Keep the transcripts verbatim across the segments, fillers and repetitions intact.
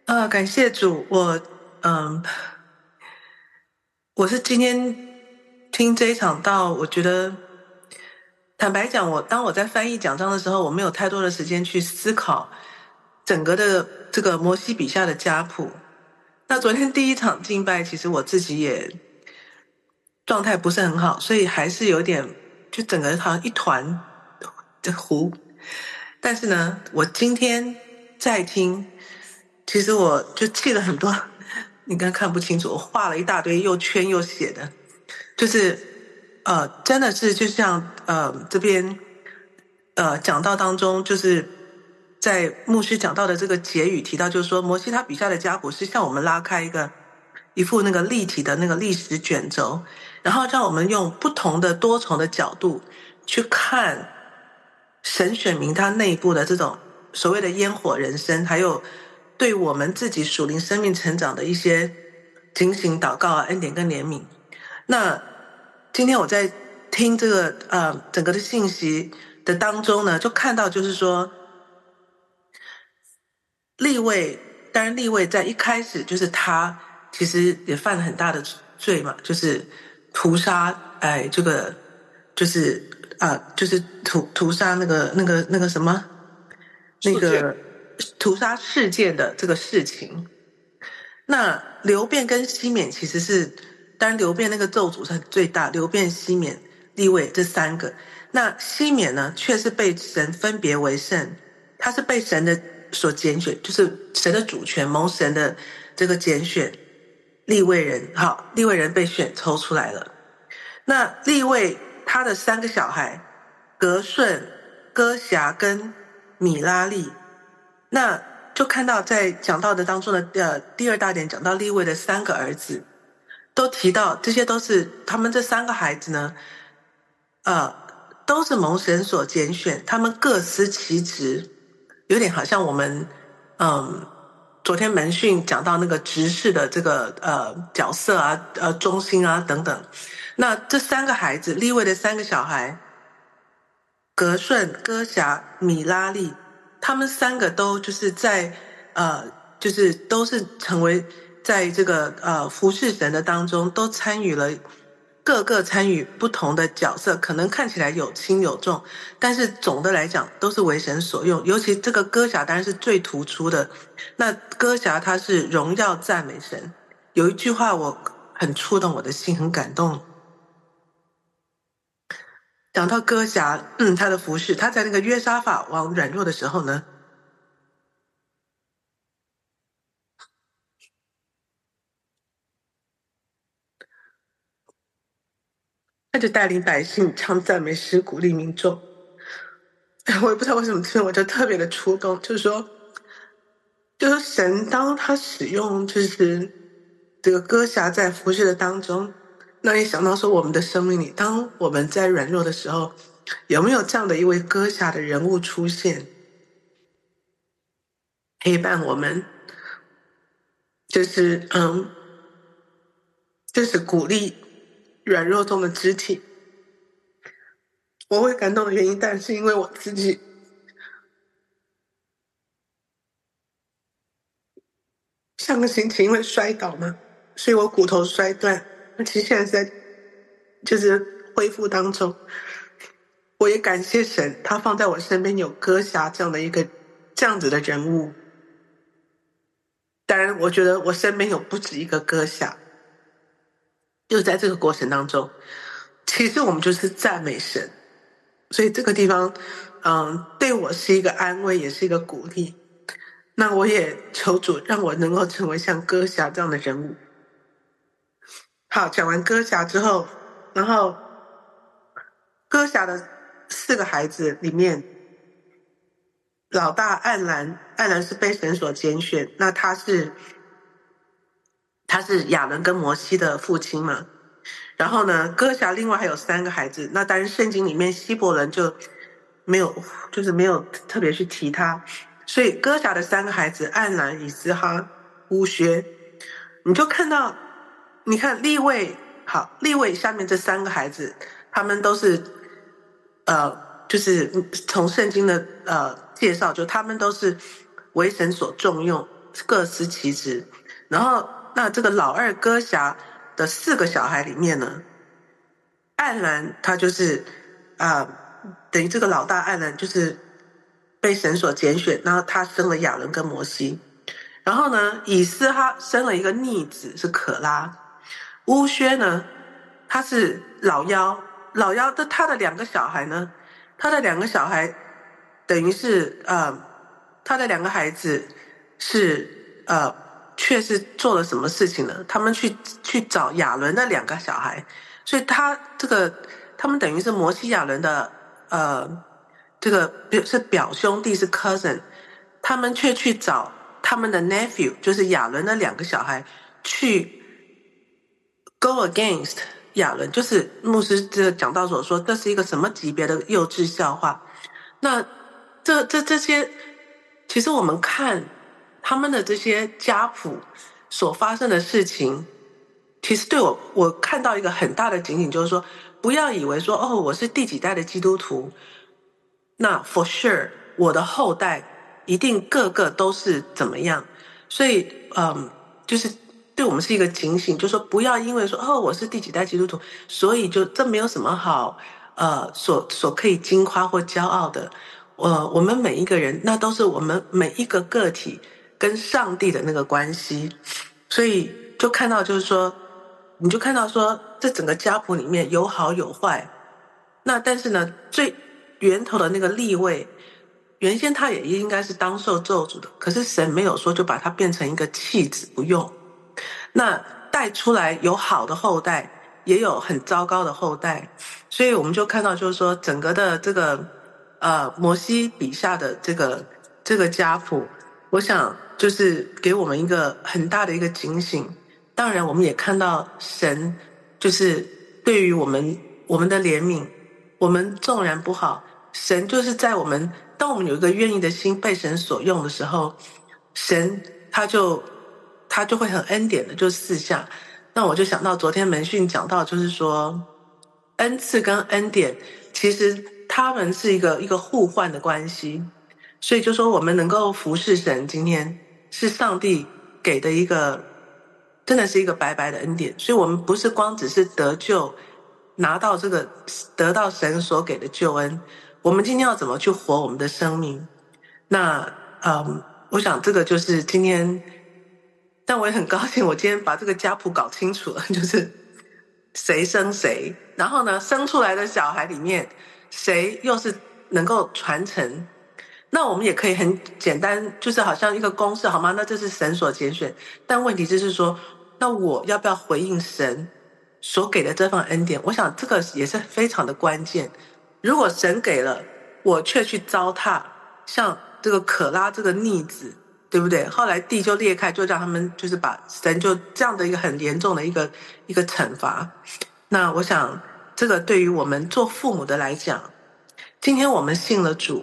呃，感谢主，我嗯，我是今天听这一场道，我觉得坦白讲，我当我在翻译讲章的时候，我没有太多的时间去思考整个的这个摩西笔下的家谱。那昨天第一场敬拜，其实我自己也状态不是很好，所以还是有点就整个好像一团的糊。但是呢，我今天再听，其实我就记了很多，你刚看不清楚，我画了一大堆又圈又写的，就是呃，真的是就像呃这边呃讲道当中，就是在牧师讲到的这个结语提到，就是说摩西他笔下的家谱是向我们拉开一个一副那个立体的那个历史卷轴，然后让我们用不同的多重的角度去看神选民他内部的这种所谓的烟火人生，还有对我们自己属灵生命成长的一些警醒祷告啊、恩典跟怜悯。那今天我在听这个呃整个的信息的当中呢，就看到就是说利未，当然利未在一开始就是他其实也犯了很大的罪嘛，就是屠杀，哎，这个就是啊、呃，就是屠屠杀那个那个那个什么那个屠杀事件的这个事情。那流便跟西缅其实是，当然流便那个咒诅是最大，流便、西缅、利未这三个。那西缅呢，却是被神分别为圣，他是被神的所拣选，就是神的主权，蒙神的这个拣选，利未人，好，利未人被选抽出来了。那利未他的三个小孩，格顺、哥辖跟米拉利，那就看到在讲到的当中的呃第二大点讲到利未的三个儿子，都提到这些都是他们这三个孩子呢，呃，都是蒙神所拣选，他们各司其职，有点好像我们嗯昨天门训讲到那个执事的这个呃角色啊，呃中心啊等等。那这三个孩子，利未的三个小孩，格顺、哥辖、米拉利，他们三个都就是在呃，就是都是成为在这个呃服侍神的当中，都参与了各个参与不同的角色，可能看起来有轻有重，但是总的来讲都是为神所用。尤其这个哥辖当然是最突出的。那哥辖他是荣耀赞美神，有一句话我很触动我的心，很感动。讲到哥辖，嗯，他的服饰，他在那个约沙法王软弱的时候呢，他就带领百姓唱赞美诗，鼓励民众。我也不知道为什么，这我就特别的触动，就是说，就是神当他使用就是这个哥辖在服饰的当中，那也想到说我们的生命里，当我们在软弱的时候，有没有这样的一位哥辖的人物出现，陪伴我们，就是嗯，就是鼓励软弱中的肢体。我会感动的原因，但是因为我自己上个星期因为摔倒嘛，所以我骨头摔断，其实现在是在就是恢复当中。我也感谢神，他放在我身边有哥侠这样的一个这样子的人物。当然，我觉得我身边有不止一个哥侠，就在这个过程当中，其实我们就是赞美神，所以这个地方，嗯，对我是一个安慰，也是一个鼓励。那我也求主让我能够成为像哥侠这样的人物。好，讲完哥侠之后，然后哥侠的四个孩子里面，老大暗兰，暗兰是被神所拣选，那他是他是亚伦跟摩西的父亲嘛。然后呢，哥侠另外还有三个孩子，那当然圣经里面希伯伦就没有，就是没有特别去提他。所以哥侠的三个孩子暗兰、以斯哈、乌薛，你就看到，你看利未，好，利未下面这三个孩子，他们都是，呃，就是从圣经的呃介绍，就他们都是为神所重用， 各司其职。然后那这个老二哥侠的四个小孩里面呢，暗兰他就是啊、呃，等于这个老大暗兰就是被神所拣选，然后他生了亚伦跟摩西。然后呢，以斯哈生了一个逆子是可拉。乌薛呢，他是老幺，老幺的他的两个小孩呢，他的两个小孩等于是呃，他的两个孩子是呃，却是做了什么事情呢？他们去去找亚伦的两个小孩，所以他这个他们等于是摩西亚伦的呃，这个是表兄弟是 cousin， 他们却去找他们的 nephew， 就是亚伦的两个小孩去 go against 亚伦，就是牧师这个讲到所说，这是一个什么级别的幼稚笑话？那这这这些，其实我们看他们的这些家谱所发生的事情，其实对我我看到一个很大的警醒，就是说，不要以为说哦，我是第几代的基督徒，那 for sure 我的后代一定个个都是怎么样，所以嗯，就是对我们是一个警醒，就是说不要因为说哦我是第几代基督徒，所以就这没有什么好呃所所可以惊夸或骄傲的。呃，我们每一个人，那都是我们每一个个体跟上帝的那个关系，所以就看到就是说，你就看到说，这整个家谱里面有好有坏，那但是呢，最源头的那个立位，原先他也应该是当受咒诅的，可是神没有说就把它变成一个弃子不用，那带出来有好的后代，也有很糟糕的后代，所以我们就看到就是说，整个的这个。呃，摩西笔下的这个这个家谱，我想就是给我们一个很大的一个警醒。当然，我们也看到神就是对于我们我们的怜悯，我们纵然不好，神就是在我们当我们有一个愿意的心被神所用的时候，神他就他就会很恩典的就赐下。那我就想到昨天门训讲到，就是说恩赐跟恩典其实。他们是一个一个互换的关系，所以就说我们能够服侍神，今天是上帝给的一个，真的是一个白白的恩典。所以我们不是光只是得救，拿到这个得到神所给的救恩，我们今天要怎么去活我们的生命？那嗯，我想这个就是今天，但我也很高兴，我今天把这个家谱搞清楚了，就是谁生谁，然后呢，生出来的小孩里面。谁又是能够传承？那我们也可以很简单，就是好像一个公式，好吗？那这是神所拣选，但问题就是说，那我要不要回应神所给的这份恩典？我想这个也是非常的关键。如果神给了，我却去糟蹋，像这个可拉这个逆子，对不对？后来地就裂开，就让他们就是把神就这样的一个很严重的一个一个惩罚。那我想。这个对于我们做父母的来讲，今天我们信了主，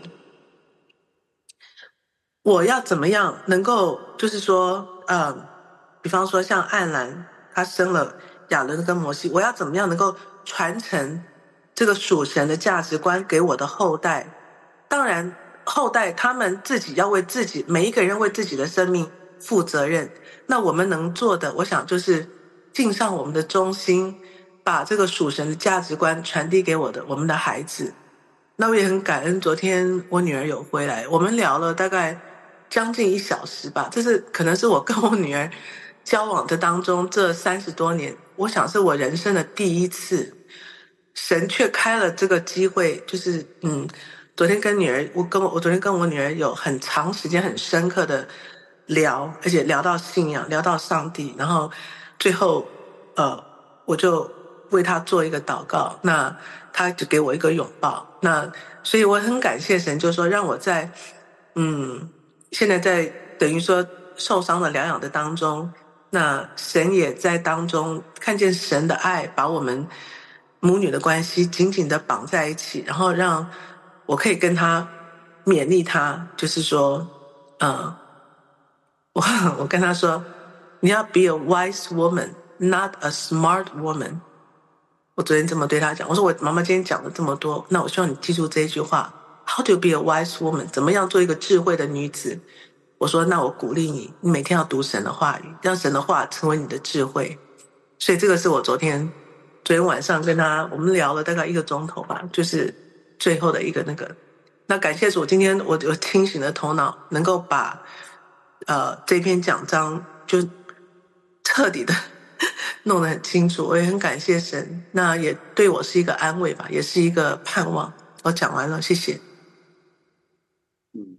我要怎么样能够就是说，呃，比方说像暗兰，他生了亚伦跟摩西，我要怎么样能够传承这个属神的价值观给我的后代？当然，后代他们自己要为自己每一个人为自己的生命负责任。那我们能做的，我想就是尽上我们的忠心。把这个属神的价值观传递给我的我们的孩子，那我也很感恩。昨天我女儿有回来，我们聊了大概将近一小时吧。这是可能是我跟我女儿交往的当中这三十多年，我想是我人生的第一次，神却开了这个机会，就是嗯，昨天跟女儿，我跟我我昨天跟我女儿有很长时间很深刻的聊，而且聊到信仰，聊到上帝，然后最后呃，我就。为他做一个祷告，那他就给我一个拥抱，那所以我很感谢神，就是说让我在嗯，现在在等于说受伤的疗养的当中，那神也在当中看见神的爱，把我们母女的关系紧紧的绑在一起，然后让我可以跟他勉励他，就是说，嗯，我我跟他说，你要 be a wise woman，not a smart woman。我昨天这么对他讲，我说我妈妈今天讲了这么多，那我希望你记住这一句话 ：How to be a wise woman？ 怎么样做一个智慧的女子？ 我说那我鼓励你，你每天要读神的话语，让神的话成为你的智慧。所以这个是我昨天昨天晚上跟他我们聊了大概一个钟头吧，就是最后的一个那个。那感谢主，今天我有清醒的头脑，能够把呃这篇讲章就彻底的弄得很清楚，我也很感谢神，那也对我是一个安慰吧，也是一个盼望。我讲完了，谢谢。 嗯，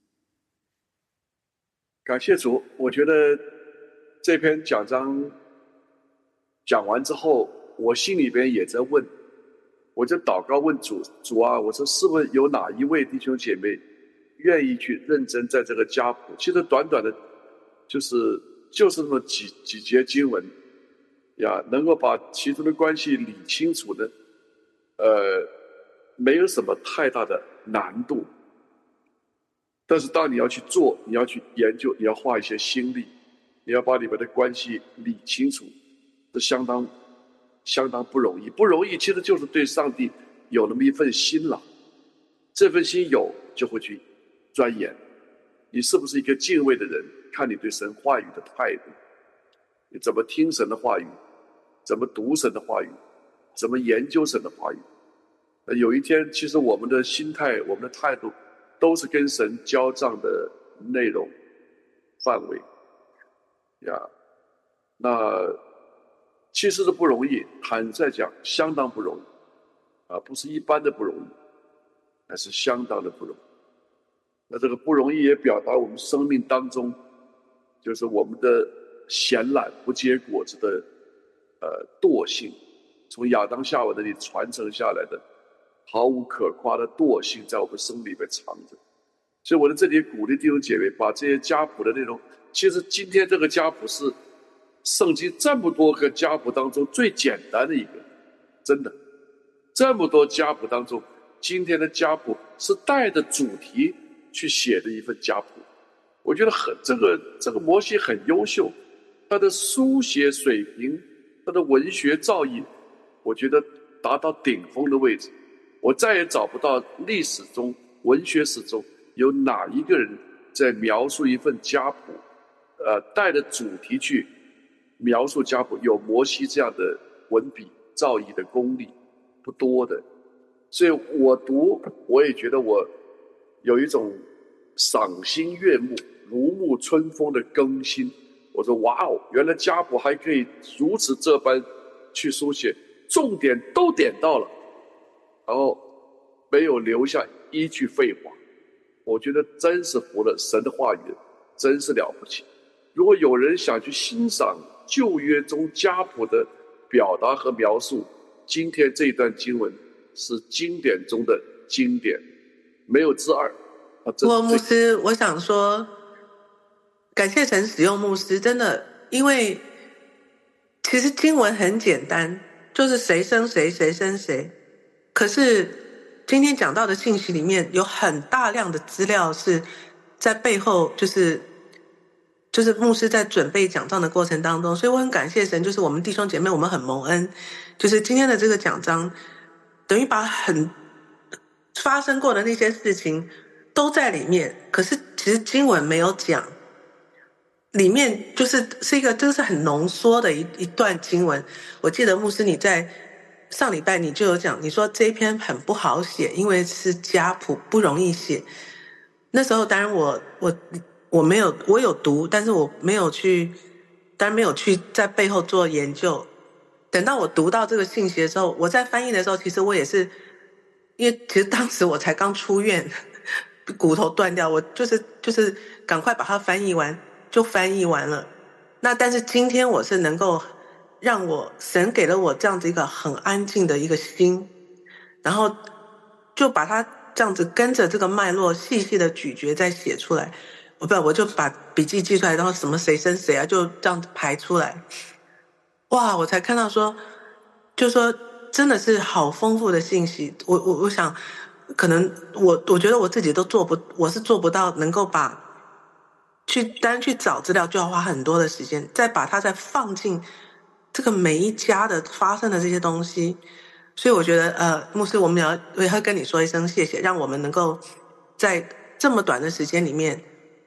感谢主。我觉得这篇讲章讲完之后，我心里边也在问，我就祷告问主，主啊，我说是不是有哪一位弟兄姐妹愿意去认真在这个家谱，其实短短的就是就是那么几几节经文呀，能够把其中的关系理清楚的，呃，没有什么太大的难度。但是当你要去做，你要去研究，你要花一些心力，你要把你们的关系理清楚，这相当相当不容易。不容易其实就是对上帝有那么一份心了，这份心有就会去钻研。你是不是一个敬畏的人，看你对神话语的态度，你怎么听神的话语，怎么读神的话语，怎么研究神的话语。有一天其实我们的心态，我们的态度都是跟神交账的内容范围呀。那其实是不容易，坦率讲相当不容易啊，不是一般的不容易，而是相当的不容易。那这个不容易也表达我们生命当中就是我们的闲懒不结果子的呃惰性，从亚当夏娃那里传承下来的毫无可夸的惰性在我们生命里面藏着。所以我在这里鼓励弟兄姐妹把这些家谱的内容，其实今天这个家谱是圣经这么多个家谱当中最简单的一个，真的这么多家谱当中，今天的家谱是带着主题去写的一份家谱。我觉得很这个这个摩西很优秀，他的书写水平，他的文学造诣，我觉得达到顶峰的位置。我再也找不到历史中文学史中有哪一个人在描述一份家谱，呃，带着主题去描述家谱，有摩西这样的文笔造诣的功力不多的。所以我读我也觉得我有一种赏心悦目、如沐春风的更新。我说哇哦，原来家谱还可以如此这般去书写，重点都点到了，然后没有留下一句废话。我觉得真是服了神的话语，真是了不起。如果有人想去欣赏旧约中家谱的表达和描述，今天这段经文是经典中的经典，没有之二。 我牧师，我想说感谢神使用牧师，真的，因为其实经文很简单，就是谁生谁，谁生谁。可是今天讲到的信息里面有很大量的资料是在背后，就是就是牧师在准备讲章的过程当中，所以我很感谢神，就是我们弟兄姐妹我们很蒙恩，就是今天的这个讲章等于把很发生过的那些事情都在里面，可是其实经文没有讲，里面就是是一个真是很浓缩的一一段经文。我记得牧师你在上礼拜你就有讲，你说这一篇很不好写，因为是家谱不容易写。那时候当然我我我没有我有读，但是我没有去，当然没有去在背后做研究。等到我读到这个信息的时候，我在翻译的时候，其实我也是，因为其实当时我才刚出院，骨头断掉，我就是就是赶快把它翻译完，就翻译完了。那但是今天我是能够让我神给了我这样子一个很安静的一个心，然后就把它这样子跟着这个脉络细细的咀嚼再写出来。我不我就把笔记记出来，然后什么谁生谁啊，就这样子排出来。哇，我才看到说，就说真的是好丰富的信息。我我我想，可能我我觉得我自己都做不，我是做不到能够把去单去找资料就要花很多的时间，再把它再放进这个每一家的发生的这些东西。所以我觉得呃，牧师，我们要我也会跟你说一声谢谢，让我们能够在这么短的时间里面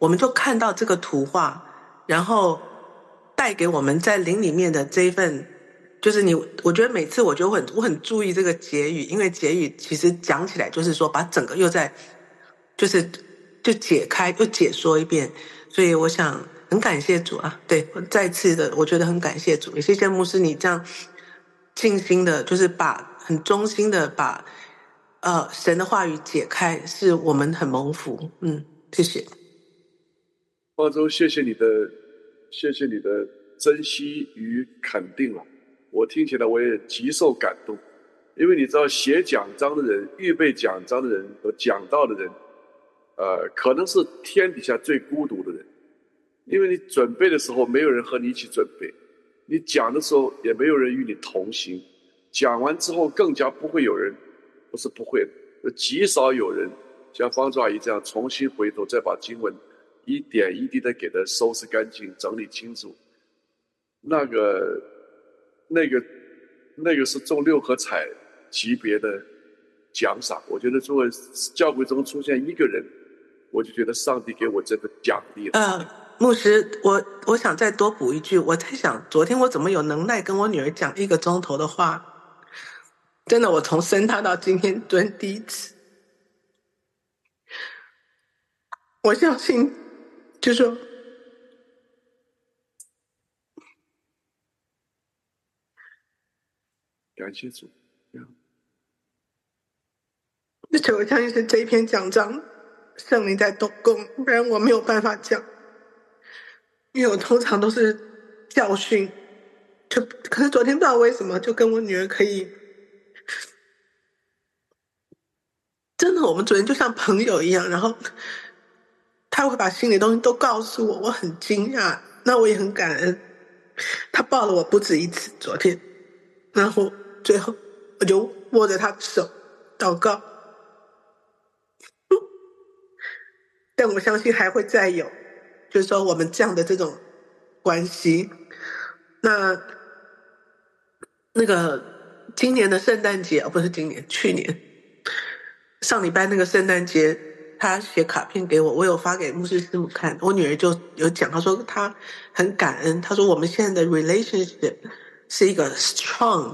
我们就看到这个图画，然后带给我们在灵里面的这一份，就是你，我觉得每次我就很我很注意这个结语，因为结语其实讲起来就是说把整个又在就是就解开又解说一遍，所以我想很感谢主啊，对，再次的我觉得很感谢主，也谢谢牧师你这样尽心的，就是把很衷心的把呃神的话语解开，是我们很蒙福，嗯，谢谢。 方舟，谢谢你的，谢谢你的珍惜与肯定了。我听起来我也极受感动，因为你知道，写讲章的人、预备讲章的人和讲道的人，呃，可能是天底下最孤独的人，因为你准备的时候没有人和你一起准备，你讲的时候也没有人与你同行，讲完之后更加不会有人，不是不会的，极少有人像方舟阿姨这样重新回头再把经文一点一滴的给它收拾干净、整理清楚。那个、那个、那个是中六合彩级别的奖赏。我觉得作为教会中出现一个人，我就觉得上帝给我这个奖励了。 呃，牧师，我我想再多补一句，我在想，昨天我怎么有能耐跟我女儿讲一个钟头的话？真的，我从生她到今天蹲第一次。我相信，就说， 感谢主。 而且我相信是这一篇讲章，圣灵在动工，不然我没有办法讲，因为我通常都是教训，就可是昨天不知道为什么，就跟我女儿可以，真的，我们昨天就像朋友一样，然后她会把心里东西都告诉我，我很惊讶，那我也很感恩，她抱了我不止一次，昨天，然后最后我就握着她的手祷告。但我相信还会再有，就是说我们这样的这种关系。那那个今年的圣诞节，哦，不是今年，去年上礼拜那个圣诞节，他写卡片给我，我有发给牧师师母看，我女儿就有讲，她说她很感恩，她说我们现在的 relationship 是一个 strong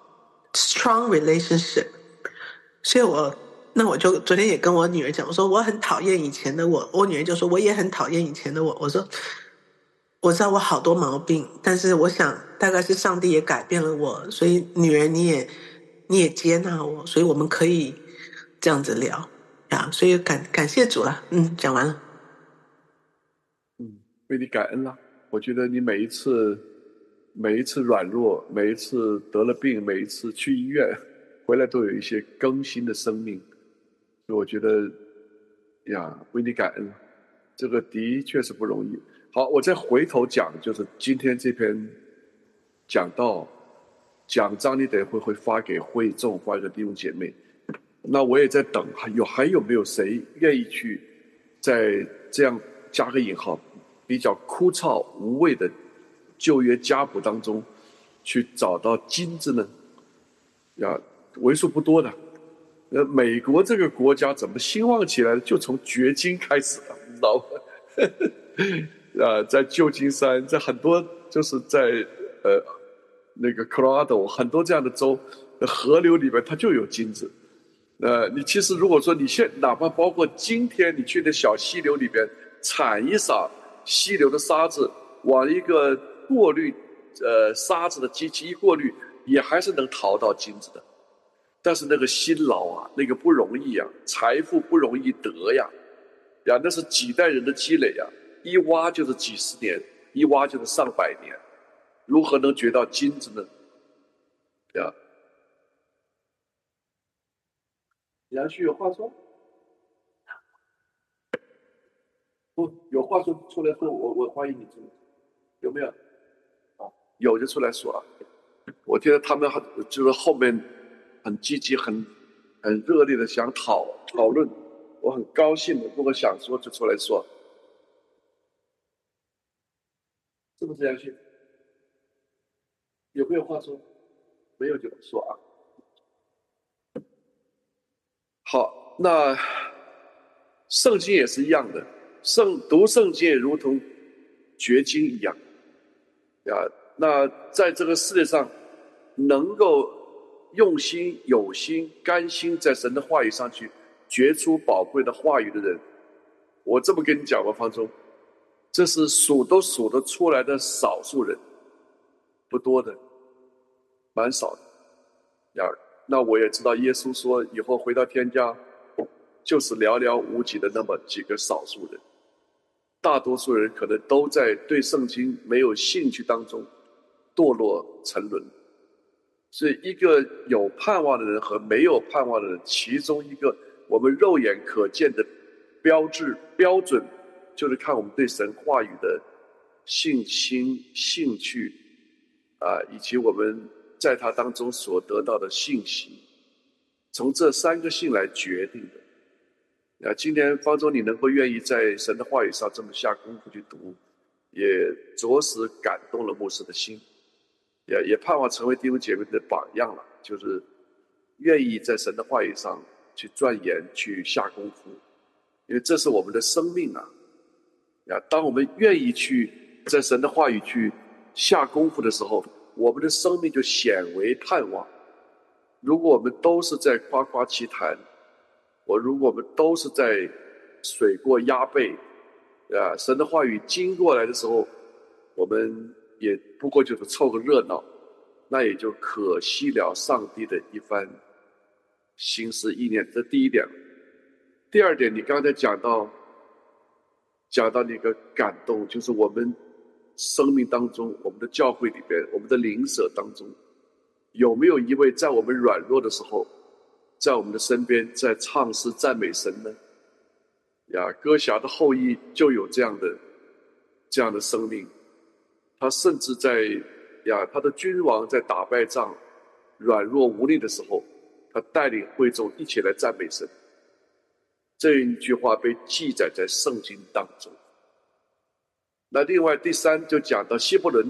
strong relationship，所以我。那我就昨天也跟我女儿讲，我说我很讨厌以前的我，我女儿就说我也很讨厌以前的我。我说我知道我好多毛病，但是我想大概是上帝也改变了我，所以女儿你也你也接纳我，所以我们可以这样子聊呀。所以感感谢主了，嗯，讲完了。 嗯，为你感恩啦。我觉得你每一次每一次软弱，每一次得了病，每一次去医院回来，都有一些更新的生命。所以我觉得呀，为你感恩，这个的确是不容易。好，我再回头讲，就是今天这篇讲到讲章，你等一会会发给会众，发给弟兄姐妹。那我也在等，还有还有没有谁愿意去在这样加个引号比较枯燥无味的旧约家谱当中去找到金子呢？呀，为数不多的。呃，美国这个国家怎么兴旺起来的？就从掘金开始的，你知道吗？啊，在旧金山，在很多就是在呃那个 Colorado 很多这样的州，河流里面它就有金子。呃，你其实如果说你现哪怕包括今天你去那小溪流里边铲一撒溪流的沙子，往一个过滤呃沙子的机器一过滤，也还是能淘到金子的。但是那个辛劳啊，那个不容易啊，财富不容易得呀，呀，那是几代人的积累呀，一挖就是几十年，一挖就是上百年，如何能掘到金子呢？呀，杨旭有话说？不，有话说出来说，我我欢迎你出来，有没有？啊，有就出来说啊。我觉得他们很就是后面很积极、很很热烈的想讨讨论，我很高兴的。如果想说就出来说，是不是杨旭？有没有话说？没有就不说啊。好，那圣经也是一样的， 圣读圣经也如同掘金一样呀。那在这个世界上，能够用心、有心、甘心在神的话语上去掘出宝贵的话语的人，我这么跟你讲吧，方舟，这是数都数得出来的少数人，不多的，蛮少的呀。那我也知道，耶稣说以后回到天家，就是寥寥无几的那么几个少数人，大多数人可能都在对圣经没有兴趣当中堕落沉沦。所以一个有盼望的人和没有盼望的人，其中一个我们肉眼可见的标志标准，就是看我们对神话语的信心、兴趣啊，以及我们在它当中所得到的信息，从这三个性来决定的。啊，今天方舟你能够愿意在神的话语上这么下功夫去读，也着实感动了牧师的心，也也盼望成为弟兄姐妹的榜样了，就是愿意在神的话语上去钻研、去下功夫，因为这是我们的生命啊！呀，当我们愿意去在神的话语去下功夫的时候，我们的生命就显为盼望。如果我们都是在夸夸其谈，我如果我们都是在水过鸭背，啊，神的话语经过来的时候，我们也不过就是凑个热闹，那也就可惜了上帝的一番心思意念。这第一点。第二点，你刚才讲到讲到那个感动，就是我们生命当中，我们的教会里边，我们的邻舍当中，有没有一位在我们软弱的时候，在我们的身边在唱诗赞美神呢？呀，哥侠的后裔就有这样的这样的生命，他甚至在呀他的君王在打败仗软弱无力的时候，他带领会众一起来赞美神。这一句话被记载在圣经当中。那另外第三就讲到希伯伦，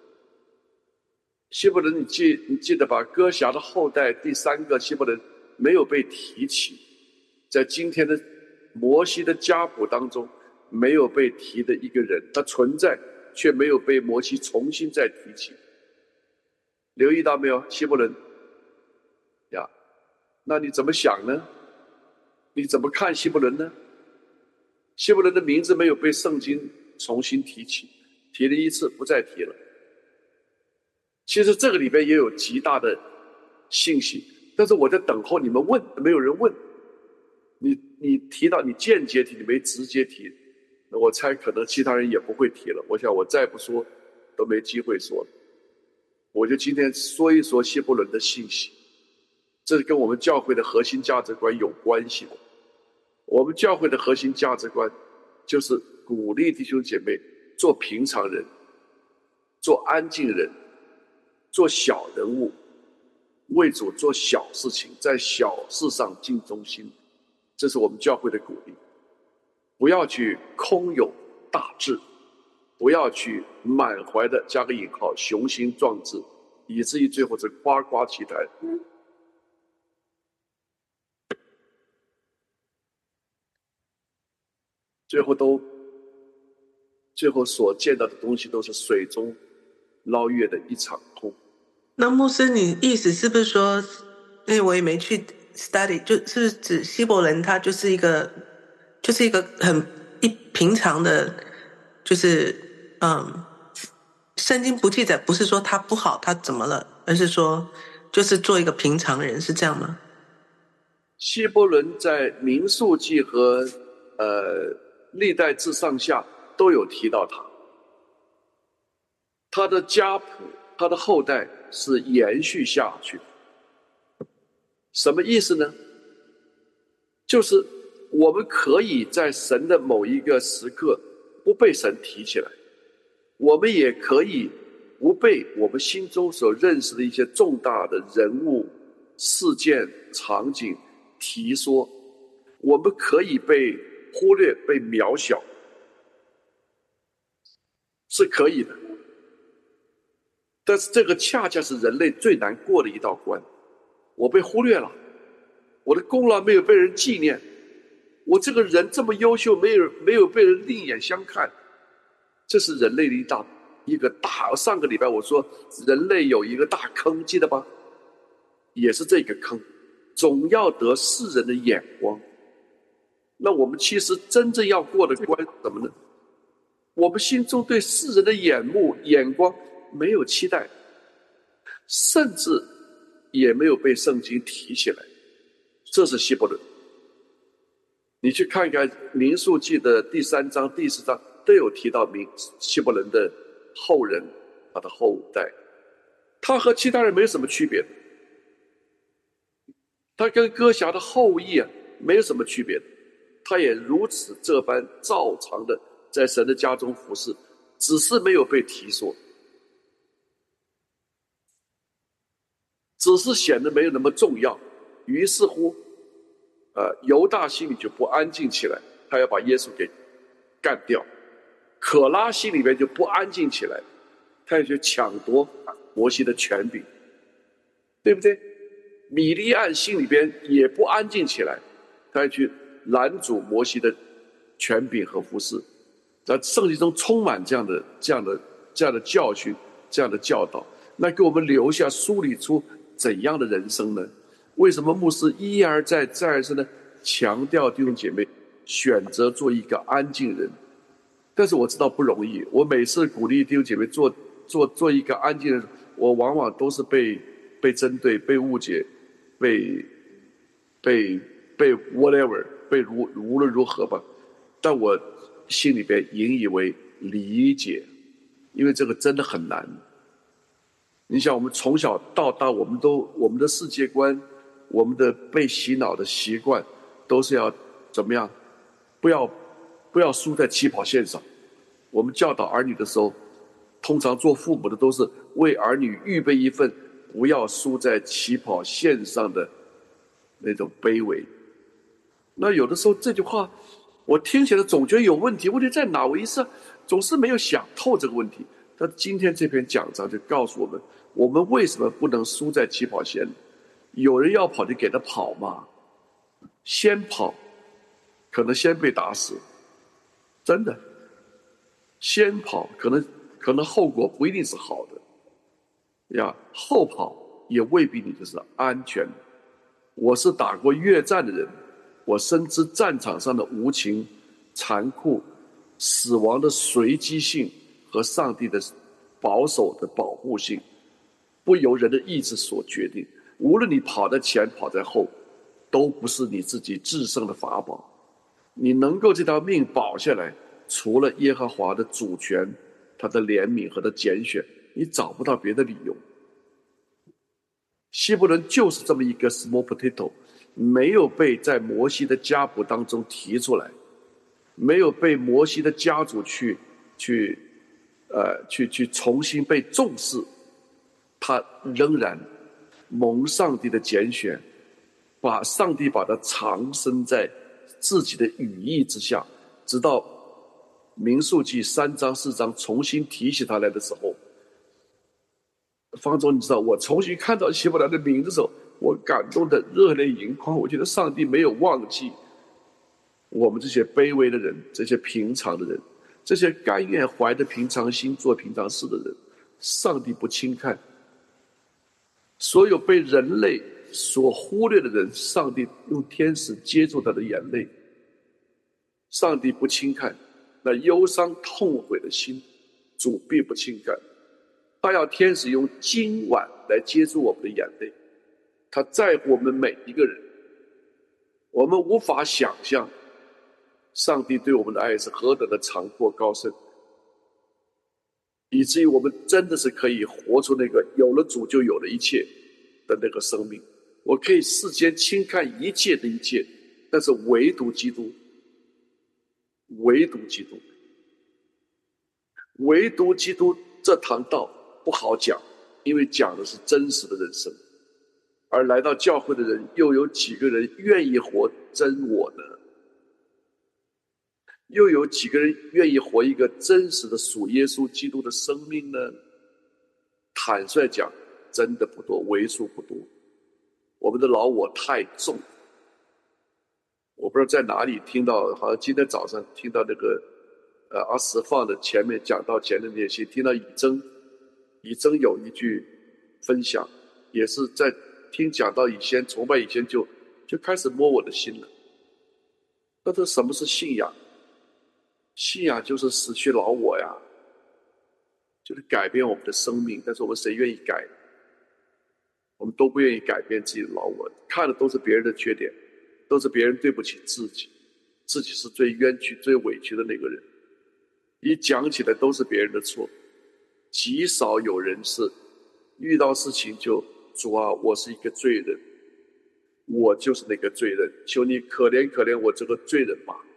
希伯伦你记你记得吧？哥侠的后代第三个希伯伦没有被提起，在今天的摩西的家谱当中没有被提的一个人，他存在却没有被摩西重新再提起。留意到没有？希伯伦呀，那你怎么想呢？你怎么看希伯伦呢？希伯伦的名字没有被圣经重新提起，提了一次不再提了。其实这个里边也有极大的信息，但是我在等候你们问，没有人问。你你提到你间接提，你没直接提，我猜可能其他人也不会提了。我想我再不说都没机会说了。我就今天说一说希伯伦的信息，这是跟我们教会的核心价值观有关系的。我们教会的核心价值观就是鼓励弟兄姐妹做平常人，做安静人，做小人物，为主做小事情，在小事上尽忠心，这是我们教会的鼓励。不要去空有大志，不要去满怀的加个引号雄心壮志，以至于最后是夸夸其谈。最后都，最后所见到的东西都是水中捞月的一场空。 那牧师，你意思是不是说，因为我也没去 study， 就是不是指希伯伦他就是一个，就是一个很一平常的，就是嗯，圣经不记载，不是说他不好，他怎么了，而是说就是做一个平常人，是这样吗？ 希伯伦在民数记和呃历代志上下都有提到他，他的家谱，他的后代是延续下去。什么意思呢？就是我们可以在神的某一个时刻不被神提起来，我们也可以不被我们心中所认识的一些重大的人物、事件、场景提说，我们可以被忽略、被渺小，是可以的。但是这个恰恰是人类最难过的一道关，我被忽略了，我的功劳没有被人纪念， 我这个人这么优秀，没有没有被人另眼相看，这是人类的一大一个大。上个礼拜我说人类有一个大坑，记得吧？也是这个坑，总要得世人的眼光。那我们其实真正要过的关是什么呢？我们心中对世人的眼目眼光没有期待，甚至也没有被圣经提起来，这是希伯伦。你去看看民数记的第三章第四章都有提到民希伯伦的后人，他的后代，他和其他人没什么区别的，他跟哥辖的后裔啊没有什么区别的，他也如此这般照常的在神的家中服侍，只是没有被提说，只是显得没有那么重要。于是乎呃，犹大心里就不安静起来，他要把耶稣给干掉。可拉心里面就不安静起来，他要去抢夺摩西的权柄，对不对？米利暗心里边也不安静起来，他要去拦阻摩西的权柄和服事。在圣经中充满这样的、这样的、这样的教训、这样的教导，那给我们留下梳理出怎样的人生呢？为什么牧师一而再、再而三的强调弟兄姐妹选择做一个安静人？但是我知道不容易。我每次鼓励弟兄姐妹做做做一个安静人，我往往都是被被针对、被误解、被被被 whatever 被如无论如何吧。但我心里边引以为理解，因为这个真的很难。你想，我们从小到大，我们都我们的世界观。我们的被洗脑的习惯都是要怎么样？不要不要输在起跑线上。我们教导儿女的时候，通常做父母的都是为儿女预备一份不要输在起跑线上的那种卑微。那有的时候这句话我听起来总觉得有问题，问题在哪？我一直总是没有想透这个问题。但今天这篇讲章就告诉我们，我们为什么不能输在起跑线？有人要跑就给他跑嘛，先跑可能先被打死，真的，先跑可能可能后果不一定是好的呀，后跑也未必你就是安全。我是打过越战的人，我深知战场上的无情、残酷、死亡的随机性和上帝的保守的保护性，不由人的意志所决定。无论你跑在前跑在后，都不是你自己制胜的法宝。你能够这条命保下来，除了耶和华的主权、他的怜悯和他的拣选，你找不到别的理由。希伯伦就是这么一个 small potato， 没有被在摩西的家谱当中提出来，没有被摩西的家族去去呃去去重新被重视，他仍然蒙上帝的拣选，把上帝把他藏身在自己的羽翼之下，直到民数记三章四章重新提起他来的时候，方舟，你知道，我重新看到希伯来的名字的时候，我感动的热泪盈眶。我觉得上帝没有忘记我们这些卑微的人，这些平常的人，这些甘愿怀着平常心做平常事的人，上帝不轻看。所有被人类所忽略的人，上帝用天使接住他的眼泪。上帝不轻看那忧伤痛悔的心，主并不轻看。他要天使用金碗来接住我们的眼泪。他在乎我们每一个人。我们无法想象上帝对我们的爱是何等的长阔高深，以至于我们真的是可以活出那个有了主就有了一切的那个生命。我可以世间轻看一切的一切，但是唯独基督，唯独基督，唯独基督这堂道不好讲，因为讲的是真实的人生。而来到教会的人，又有几个人愿意活真我呢？又有几个人愿意活一个真实的属耶稣基督的生命呢？坦率讲，真的不多，为数不多。我们的老我太重， 我不知道在哪里听到，好像今天早上听到那个呃阿石放的前面讲到前的那些，听到以真以真有一句分享，也是在听讲到以前崇拜以前就就开始摸我的心了。那这什么是信仰？信仰就是失去老我呀，就是改变我们的生命。但是我们谁愿意改？我们都不愿意改变自己的老我，看的都是别人的缺点，都是别人对不起自己，自己是最冤屈最委屈的那个人，一讲起来都是别人的错，极少有人是遇到事情就主啊，我是一个罪人，我就是那个罪人，求你可怜可怜我这个罪人吧。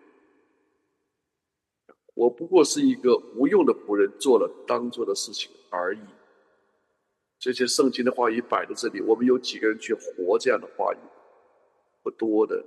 我不过是一个无用的仆人，做了当做的事情而已。这些圣经的话语摆在这里，我们有几个人去活这样的话语？不多的。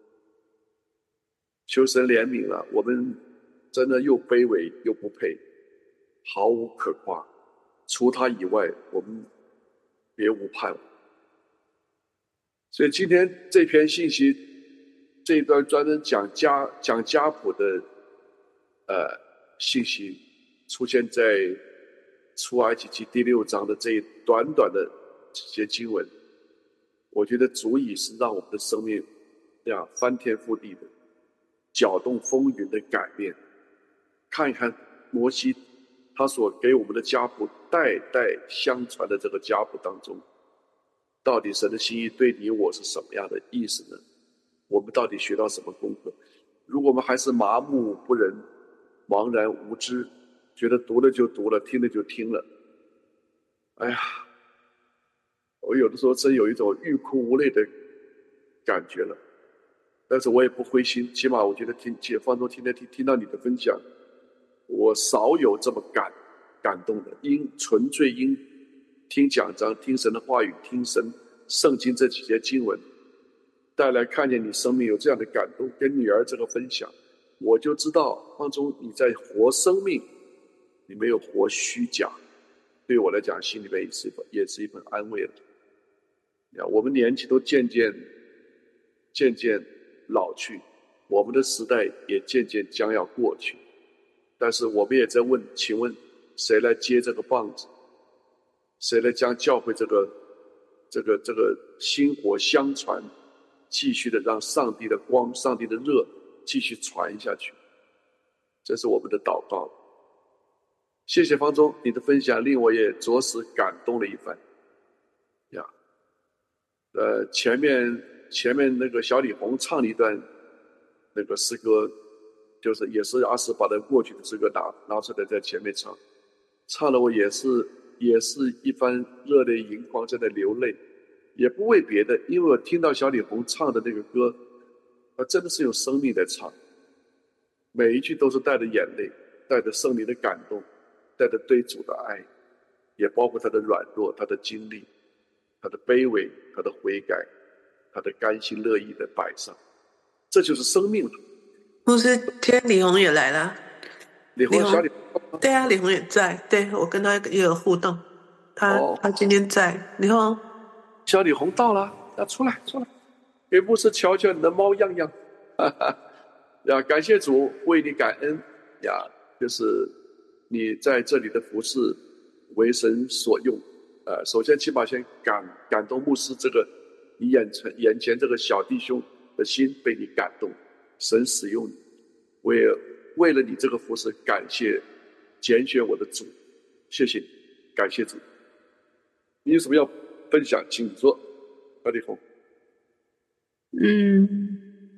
求神怜悯了，我们真的又卑微又不配，毫无可夸，除他以外我们别无盼望。所以今天这篇信息这一段专门讲家讲家谱的呃信息出现在出埃及记第六章的这一短短的几节经文，我觉得足以是让我们的生命这样翻天覆地的搅动风云的改变。看一看摩西他所给我们的家谱代代相传的这个家谱当中，到底神的心意对你我是什么样的意思呢？我们到底学到什么功课？如果我们还是麻木不仁、茫然无知，觉得读了就读了，听了就听了，哎呀，我有的时候真有一种欲哭无泪的感觉了。但是我也不灰心，起码我觉得听解放中听听听到你的分享，我少有这么感感动的，因纯粹因听讲章、听神的话语、听神圣经这几节经文带来，看见你生命有这样的感动，跟女儿这个分享，我就知道方中你在活生命，你没有活虚假。对我来讲，心里面也是一份也是一份安慰了。我们年纪都渐渐渐渐老去，我们的时代也渐渐将要过去，但是我们也在问，请问谁来接这个棒子？谁来将教会这个这个这个薪火相传，继续的让上帝的光、上帝的热继续传下去？这是我们的祷告。谢谢方中，你的分享令我也着实感动了一番。呀，呃，前面前面那个小李红唱了一段那个诗歌，就是也是阿石把他过去的诗歌拿拿出来在前面唱，唱了我也是也是一番热泪盈眶，在那流泪，也不为别的，因为我听到小李红唱的那个歌，他真的是用生命在唱，每一句都是带着眼泪，带着圣灵的感动，带着对主的爱，也包括他的软弱、他的经历、他的卑微、他的悔改、他的甘心乐意的摆上，这就是生命了。 牧师，今天李红也来了。 李红，小李红， 对啊，李红也在，对，我跟他也有互动，他、 哦、 他今天在。李红， 小李红到了，要出来出来，给牧师瞧瞧你的猫样样。哈哈呀，感谢主，为你感恩呀，就是你在这里的服事为神所用。呃，首先起码先感感动牧师这个你眼前眼前这个小弟兄的心被你感动，神使用你，我也为了你这个服事感谢拣选我的主，谢谢你，感谢主。你有什么要分享，请你说，小李红。 嗯，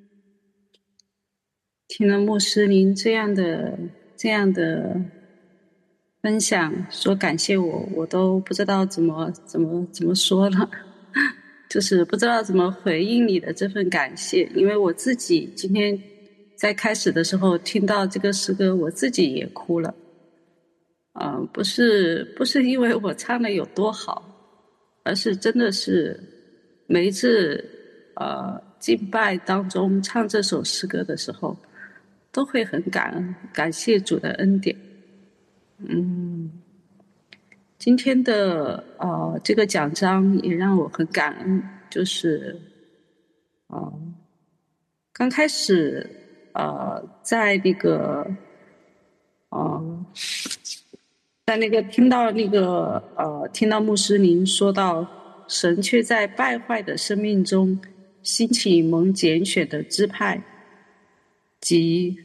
听了牧师您这样的这样的分享，说感谢我，我都不知道怎么怎么怎么说了，就是不知道怎么回应你的这份感谢。因为我自己今天在开始的时候听到这个诗歌，我自己也哭了。嗯、呃，不是不是因为我唱的有多好，而是真的是每一次呃敬拜当中唱这首诗歌的时候，都会很感恩，感谢主的恩典。嗯，今天的呃这个讲章也让我很感恩，就是呃刚开始呃在那个呃在那个听到那个呃听到穆斯林说到神却在败坏的生命中兴起蒙拣选的支派及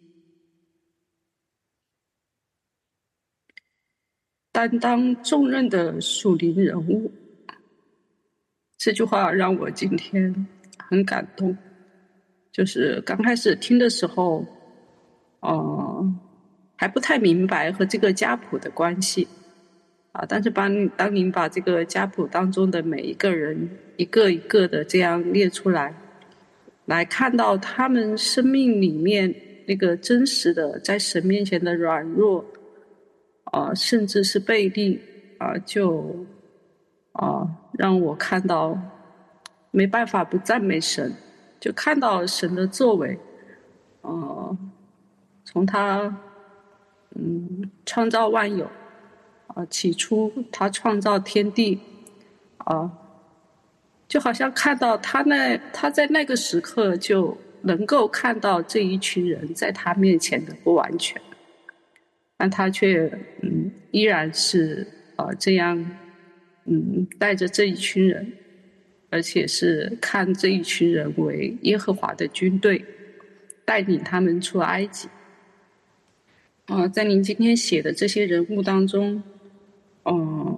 担当重任的属灵人物，这句话让我今天很感动。就是刚开始听的时候，呃，还不太明白和这个家谱的关系啊。但是当当您把这个家谱当中的每一个人一个一个的这样列出来，来看到他们生命里面那个真实的在神面前的软弱，啊，甚至是背逆啊，就啊让我看到没办法不赞美神。就看到神的作为，呃，从他嗯创造万有，啊、呃，起初他创造天地，啊、呃，就好像看到他那他在那个时刻就能够看到这一群人在他面前的不完全，但他却嗯依然是啊、呃、这样嗯带着这一群人。而且是看这一群人为耶和华的军队，带领他们出埃及。啊、呃，在您今天写的这些人物当中，呃、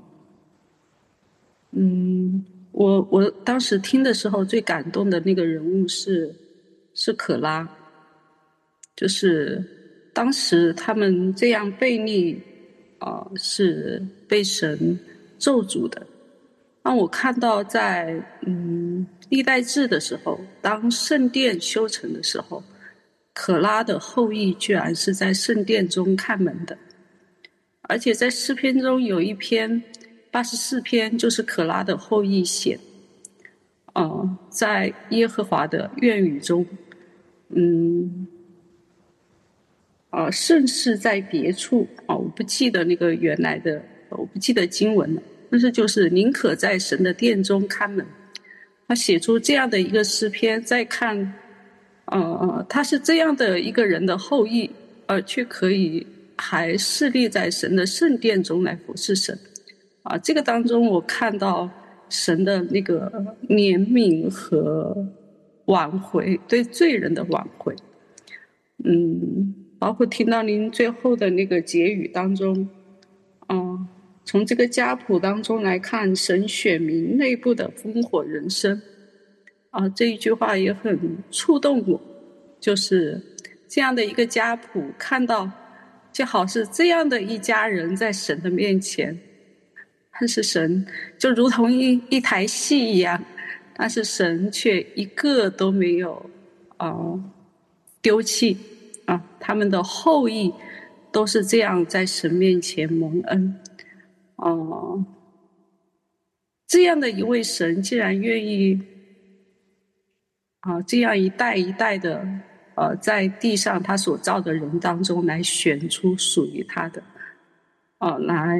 嗯，我我当时听的时候最感动的那个人物是是可拉，就是当时他们这样悖逆，啊、呃，是被神咒诅的。让我看到在嗯历代志的时候，当圣殿修成的时候，可拉的后裔居然是在圣殿中看门的，而且在诗篇中有一篇八十四篇就是可拉的后裔写，呃，在耶和华的院宇中，嗯，呃，甚是在别处啊、呃，我不记得那个原来的，我不记得经文了。但是就是宁可在神的殿中看门，他写出这样的一个诗篇，再看，呃，他是这样的一个人的后裔，而却可以还侍立在神的圣殿中来服侍神，啊，这个当中我看到神的那个怜悯和挽回，对罪人的挽回，嗯，包括听到您最后的那个结语当中，嗯。从这个家谱当中来看，神选民内部的烽火人生，啊，这一句话也很触动我。就是这样的一个家谱，看到就好是这样的一家人在神的面前，但是神就如同一一台戏一样，但是神却一个都没有啊、呃、丢弃啊，他们的后裔都是这样在神面前蒙恩。哦、呃，这样的一位神竟然愿意啊、呃，这样一代一代的呃，在地上他所造的人当中来选出属于他的，啊、呃，来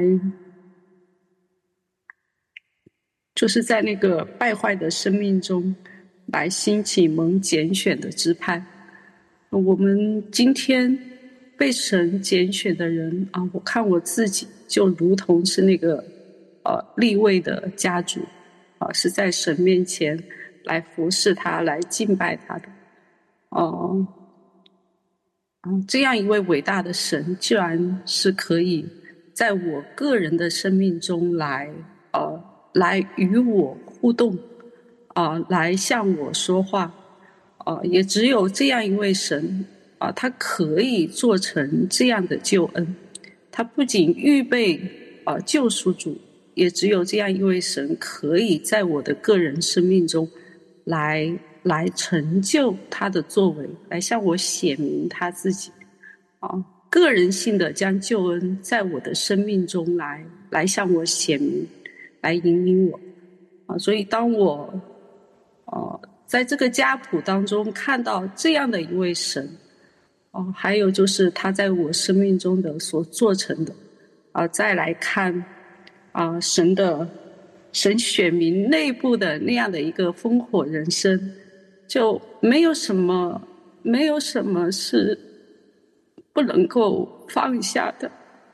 就是在那个败坏的生命中来兴起蒙拣选的支派。我们今天被神拣选的人啊，我看我自己就如同是那个呃利未的家族啊，是在神面前来服侍他、来敬拜他的。哦、呃，嗯，这样一位伟大的神，居然是可以在我个人的生命中来呃来与我互动，啊、呃，来向我说话，啊、呃，也只有这样一位神。啊，他可以做成这样的救恩，他不仅预备啊救赎主，也只有这样一位神可以在我的个人生命中来来成就他的作为，来向我显明他自己，啊，个人性的将救恩在我的生命中来来向我显明，来引领我，啊，所以当我呃在这个家谱当中看到这样的一位神。哦，还有就是他在我生命中的所做成的，啊、呃，再来看啊、呃、神的神选民内部的那样的一个烽火人生， 就没有什么没有什么是不能够放下的。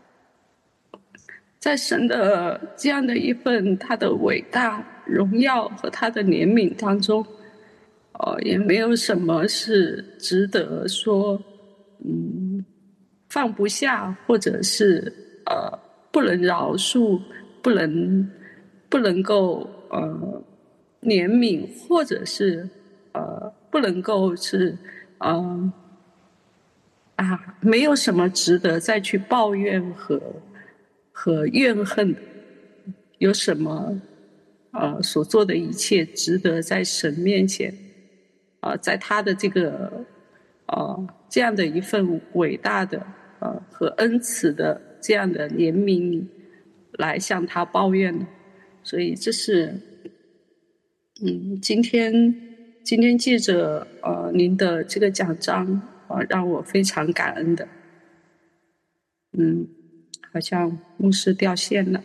在神的这样的一份他的伟大荣耀和他的怜悯当中，呃，也没有什么是值得说，嗯，放不下，或者是呃不能饶恕，不能不能够呃怜悯，或者是呃不能够是呃啊，没有什么值得再去抱怨和和怨恨，有什么呃所做的一切值得在神面前，呃，在他的这个呃这样的一份伟大的呃和恩慈的这样的怜悯里来向他抱怨的。所以这是嗯今天今天借着呃您的这个讲章啊、呃，让我非常感恩的。嗯，好像牧师掉线了。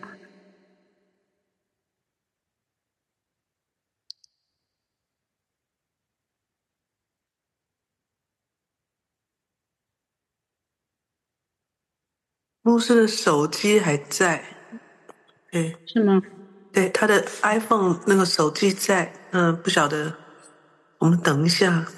牧师的手机还在，对， 是吗？ 对，他的 iPhone 那个手机在，嗯、呃，不晓得，我们等一下。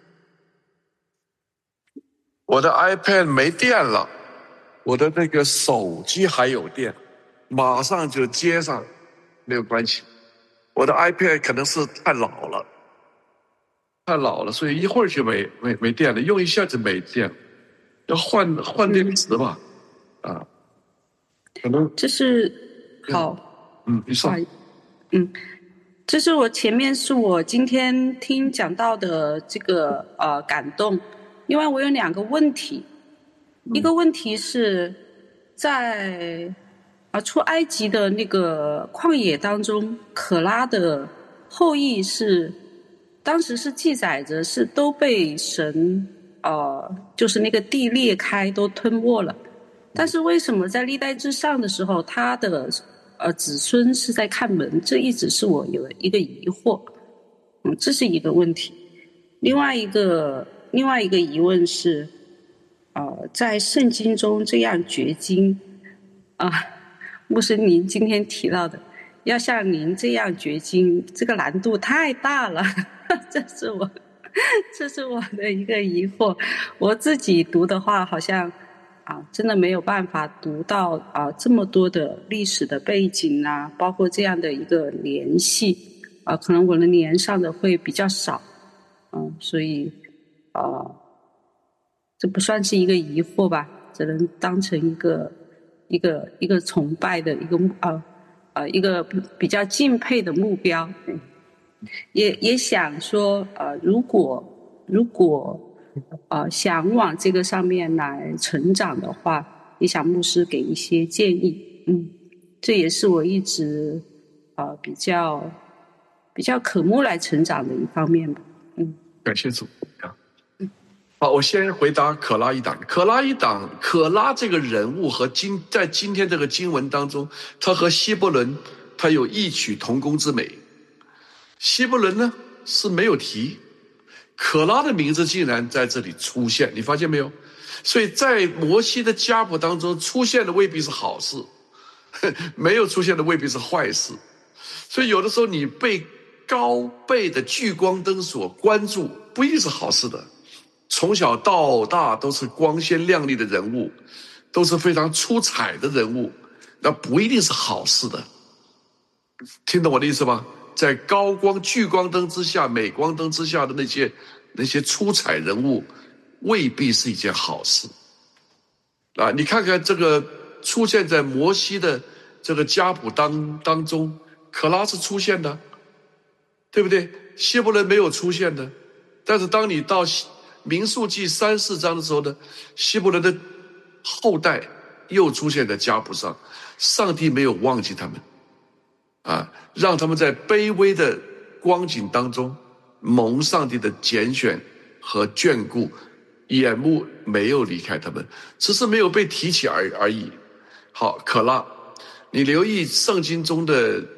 我的 iPad 没电了，我的那个手机还有电，马上就接上，没有关系。我的 iPad 可能是太老了，太老了，所以一会儿就没没没电了，用一下子没电，要换换电池吧，嗯、啊，可能这是好， 嗯，你说， 嗯，这是我前面是我今天听讲到的这个呃感动，因为我有两个问题，一个问题是在啊出埃及的那个旷野当中，可拉的后裔是当时是记载着是都被神呃就是那个地裂开都吞没了，但是为什么在历代之上的时候他的呃子孙是在看门？这一直是我有一个疑惑，嗯，这是一个问题。另外一个另外一个疑问是，呃，在圣经中这样掘金啊，牧师您今天提到的，要像您这样掘金，这个难度太大了，这是我这是我的一个疑惑。我自己读的话，好像啊，真的没有办法读到啊这么多的历史的背景啊，包括这样的一个联系啊，可能我能连上的会比较少，嗯，所以啊，这不算是一个疑惑吧，只能当成一个一个一个崇拜的一个啊啊一个比较敬佩的目标，嗯，也也想说呃，如果如果。呃，想往这个上面来成长的话，也想牧师给一些建议。嗯，这也是我一直呃比较比较渴慕来成长的一方面吧。嗯， 感谢主。嗯，好，我先回答可拉一党。可拉一党，可拉这个人物和今在今天这个经文当中，他和希伯伦他有异曲同工之美。希伯伦呢是没有提。可拉的名字竟然在这里出现，你发现没有？所以在摩西的家谱当中出现的未必是好事，没有出现的未必是坏事。所以有的时候你被高倍的聚光灯所关注，不一定是好事的。从小到大都是光鲜亮丽的人物，都是非常出彩的人物，那不一定是好事的。听懂我的意思吧？在高光聚光灯之下、镁光灯之下的那些那些出彩人物，未必是一件好事啊！你看看这个出现在摩西的这个家谱当当中，可拉是出现的，对不对？希伯伦没有出现的，但是当你到民数记三四章的时候呢，希伯伦的后代又出现在家谱上，上帝没有忘记他们。啊，让他们在卑微的光景当中蒙上帝的拣选和眷顾，眼目没有离开他们，只是没有被提起而而已。好，可拉，你留意圣经中的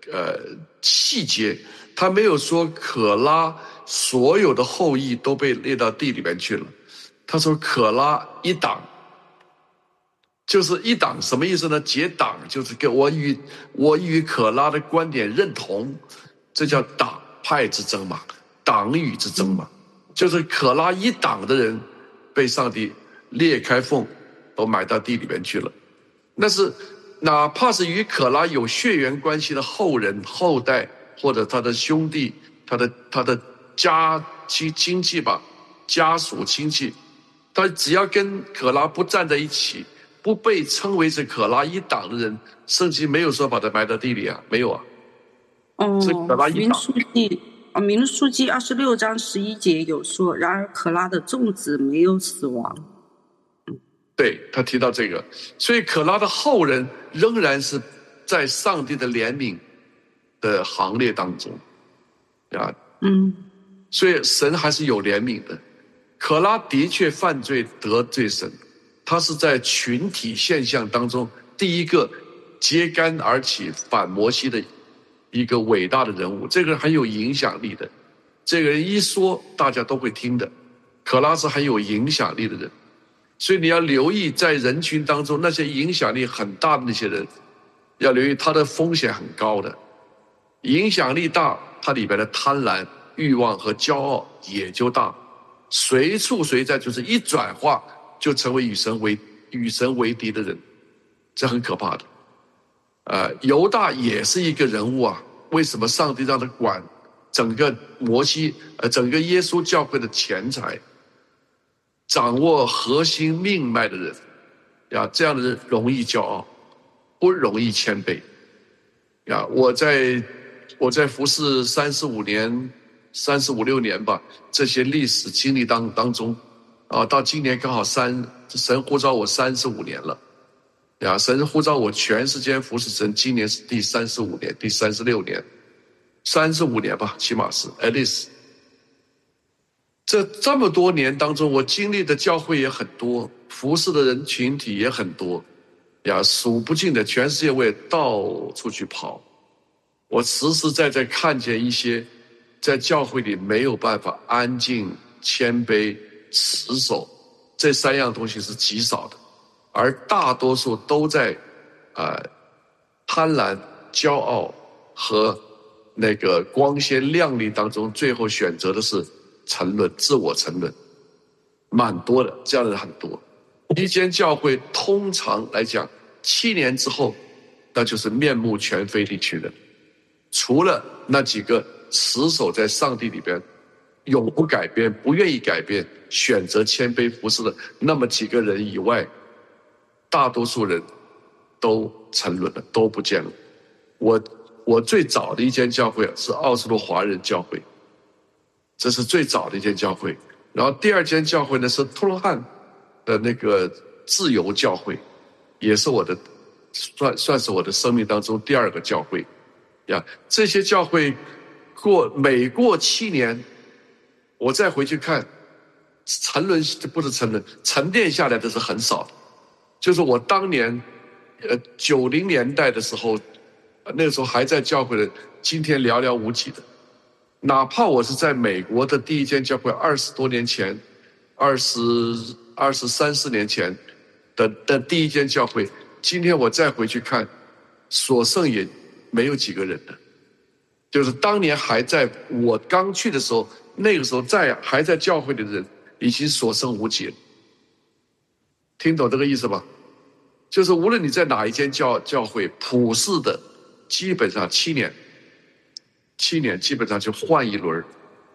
呃细节，他没有说可拉所有的后裔都被列到地里面去了。他说可拉一党，就是一党什么意思呢？结党，就是跟我与我与可拉的观点认同，这叫党派之争嘛，党羽之争嘛，就是可拉一党的人被上帝裂开缝，都埋到地里面去了。那是哪怕是与可拉有血缘关系的后人后代，或者他的兄弟，他的他的家亲亲戚吧，家属亲戚，他只要跟可拉不站在一起，不被称为是可拉一党的人，圣经没有说把他埋到地里啊，没有啊。 哦， 是可拉一民党。 数记啊，民数记二十六章十一节有说，然而可拉的众子没有死亡。 对，他提到这个，所以可拉的后人仍然是在上帝的怜悯的行列当中，啊， 嗯， 所以神还是有怜悯的。可拉的确犯罪得罪神，他是在群体现象当中第一个揭竿而起反摩西的一个伟大的人物，这个人很有影响力的，这个人一说大家都会听的。可拉是很有影响力的人，所以你要留意在人群当中那些影响力很大的那些人，要留意他的风险很高的。影响力大，他里边的贪婪、欲望和骄傲也就大，随处随在，就是一转化就成为与神为与神为敌的人，这很可怕的。呃，犹大也是一个人物啊，为什么上帝让他管整个摩西呃整个耶稣教会的钱财，掌握核心命脉的人呀，这样的人容易骄傲，不容易谦卑呀。我在我在服侍三十五年三十五六年吧，这些历史经历当当中啊，到今年刚好三神呼召我三十五年了呀，神呼召我全时间服侍神，今年是第三十五年第三十六年三十五年吧，起码是 at least。 这这么多年当中，我经历的教会也很多，服侍的人群体也很多呀，数不尽的，全世界我也到处去跑。我实实在在看见一些在教会里没有办法安静、谦卑、持守这三样东西是极少的，而大多数都在呃贪婪、骄傲和那个光鲜亮丽当中，最后选择的是沉沦、自我沉沦，蛮多的，这样的人很多。一间教会通常来讲，七年之后，那就是面目全非的一群人。除了那几个持守在上帝里边，永不改变、不愿意改变、选择谦卑服侍的那么几个人以外，大多数人都沉沦了，都不见了。我我最早的一间教会是奥斯陆华人教会，这是最早的一间教会。然后第二间教会呢是托罗汉的那个自由教会，也是我的算算是我的生命当中第二个教会呀。这些教会过每过七年，我再回去看，沉沦不是沉沦，沉淀下来的是很少的。就是我当年呃九零年代的时候，那个时候还在教会的，今天寥寥无几的。哪怕我是在美国的第一间教会，二十多年前，二十二十三四年前的的第一间教会，今天我再回去看，所剩也没有几个人的。就是当年还在我刚去的时候，那个时候在还在教会里的人，已经所剩无几了。听懂这个意思吧？就是无论你在哪一间教教会，普世的，基本上七年。七年基本上就换一轮，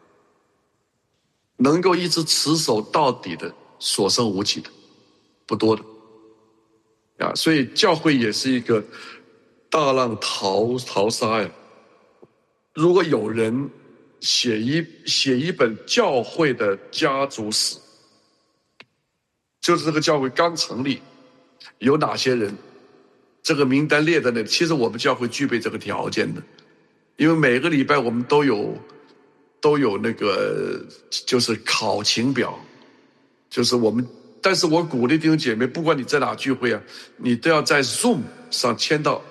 能够一直持守到底的所剩无几的，不多的啊。所以教会也是一个大浪淘淘沙呀。如果有人写一写一本教会的家族史，就是这个教会刚成立有哪些人，这个名单列在那里。其实我们教会具备这个条件的。因为每个礼拜我们都有都有那个就是考勤表，就是我们，但是我鼓励弟兄姐妹，不管你在哪聚会啊，你都要在 Zoom 上签到，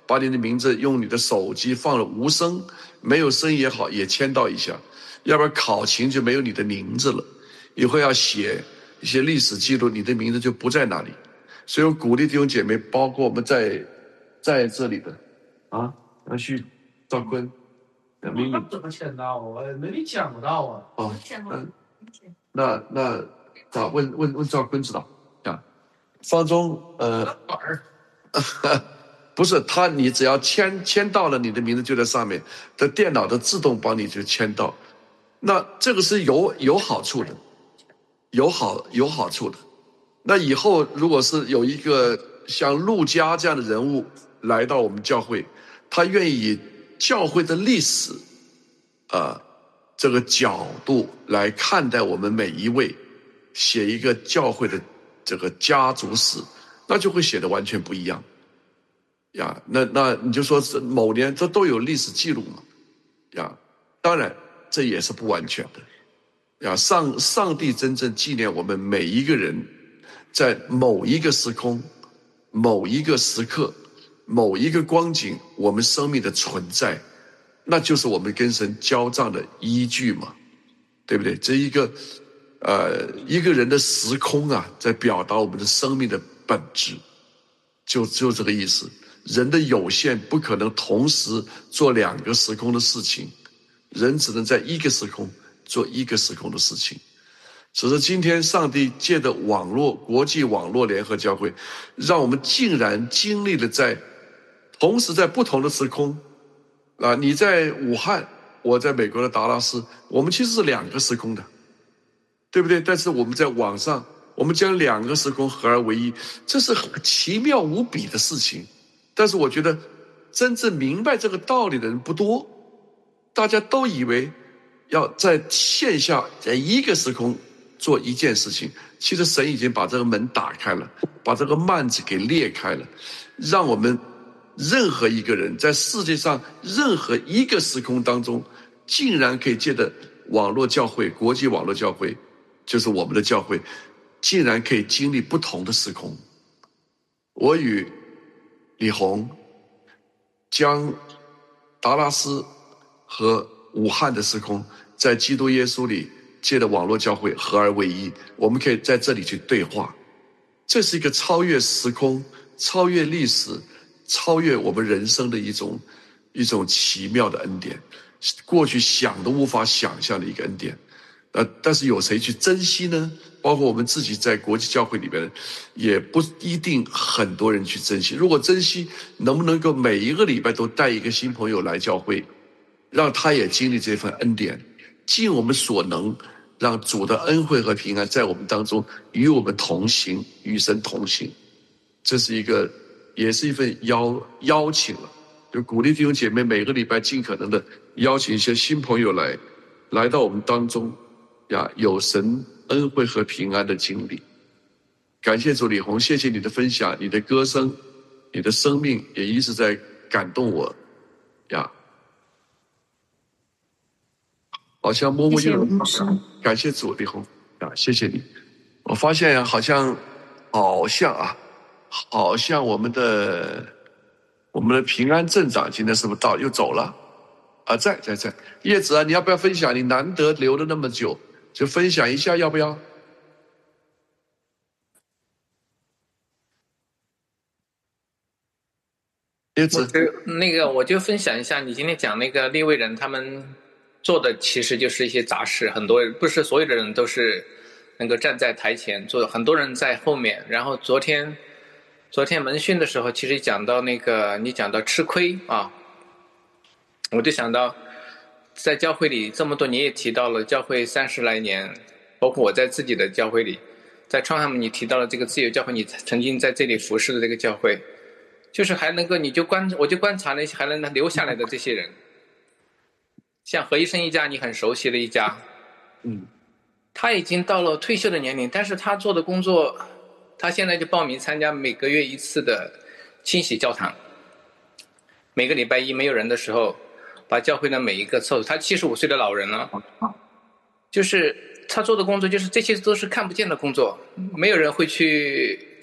把你的名字用你的手机放了无声，没有声也好，也签到一下，要不然考勤就没有你的名字了。以后要写一些历史记录，你的名字就不在那里。所以我鼓励弟兄姐妹，包括我们在在这里的啊，要去赵坤、明明怎么签到啊？没你讲不到啊。 哦，嗯，那那咋问问问赵坤知道啊？方中呃，不是他，你只要签签到了，你的名字就在上面，的电脑的自动帮你就签到。那这个是有有好处的，有好有好处的。那以后如果是有一个像陆家这样的人物来到我们教会，他愿意以教会的历史啊、呃、这个角度来看待我们每一位，写一个教会的这个家族史，那就会写得完全不一样呀。那那你就说是某年这都有历史记录嘛呀，当然这也是不完全的呀。上上帝真正纪念我们每一个人在某一个时空、某一个时刻、某一个光景，我们生命的存在，那就是我们跟神交账的依据嘛，对不对？这一个呃一个人的时空啊，在表达我们的生命的本质，就就这个意思。人的有限不可能同时做两个时空的事情，人只能在一个时空做一个时空的事情。只是今天上帝借的网络国际网络联合教会，让我们竟然经历了在同时在不同的时空啊，你在武汉，我在美国的达拉斯，我们其实是两个时空的，对不对？但是我们在网上，我们将两个时空合而为一，这是很奇妙无比的事情。但是我觉得真正明白这个道理的人不多，大家都以为要在线下在一个时空做一件事情，其实神已经把这个门打开了，把这个幔子给裂开了，让我们任何一个人在世界上任何一个时空当中，竟然可以借着网络教会、国际网络教会，就是我们的教会，竟然可以经历不同的时空。我与李红将达拉斯和武汉的时空在基督耶稣里借着网络教会合而为一，我们可以在这里去对话。这是一个超越时空、超越历史、超越我们人生的一种一种奇妙的恩典，过去想都无法想象的一个恩典。呃，但是有谁去珍惜呢？包括我们自己在国际教会里边，也不一定很多人去珍惜。如果珍惜，能不能够每一个礼拜都带一个新朋友来教会，让他也经历这份恩典，尽我们所能，让主的恩惠和平安在我们当中与我们同行，与神同行。这是一个，也是一份邀邀请了，就鼓励弟兄姐妹每个礼拜尽可能的邀请一些新朋友来，来到我们当中呀，有神恩惠和平安的经历。感谢主，李红，谢谢你的分享，你的歌声，你的生命也一直在感动我呀。好像默默有人，感谢主，李红啊，谢谢你。我发现呀，好像好像啊，好像我们的我们的平安镇长今天是不是到又走了啊？在在在，叶子啊，你要不要分享？你难得留了那么久，就分享一下，要不要？叶子， 那个我就分享一下，你今天讲那个利未人他们做的其实就是一些杂事，很多人不是所有的人都是能够站在台前做，很多人在后面。然后昨天昨天门训的时候，其实讲到那个你讲到吃亏啊，我就想到在教会里这么多年也提到了教会三十来年，包括我在自己的教会里，在创汉姆你提到了这个自由教会，你曾经在这里服侍的这个教会，就是还能够你就观我就观察那些还能留下来的这些人，像何医生一家你很熟悉的一家， 嗯， 他已经到了退休的年龄，但是他做的工作，他现在就报名参加每个月一次的清洗教堂，每个礼拜一没有人的时候，把教会的每一个凑，他七十五岁的老人了，就是他做的工作，就是这些都是看不见的工作，没有人会去。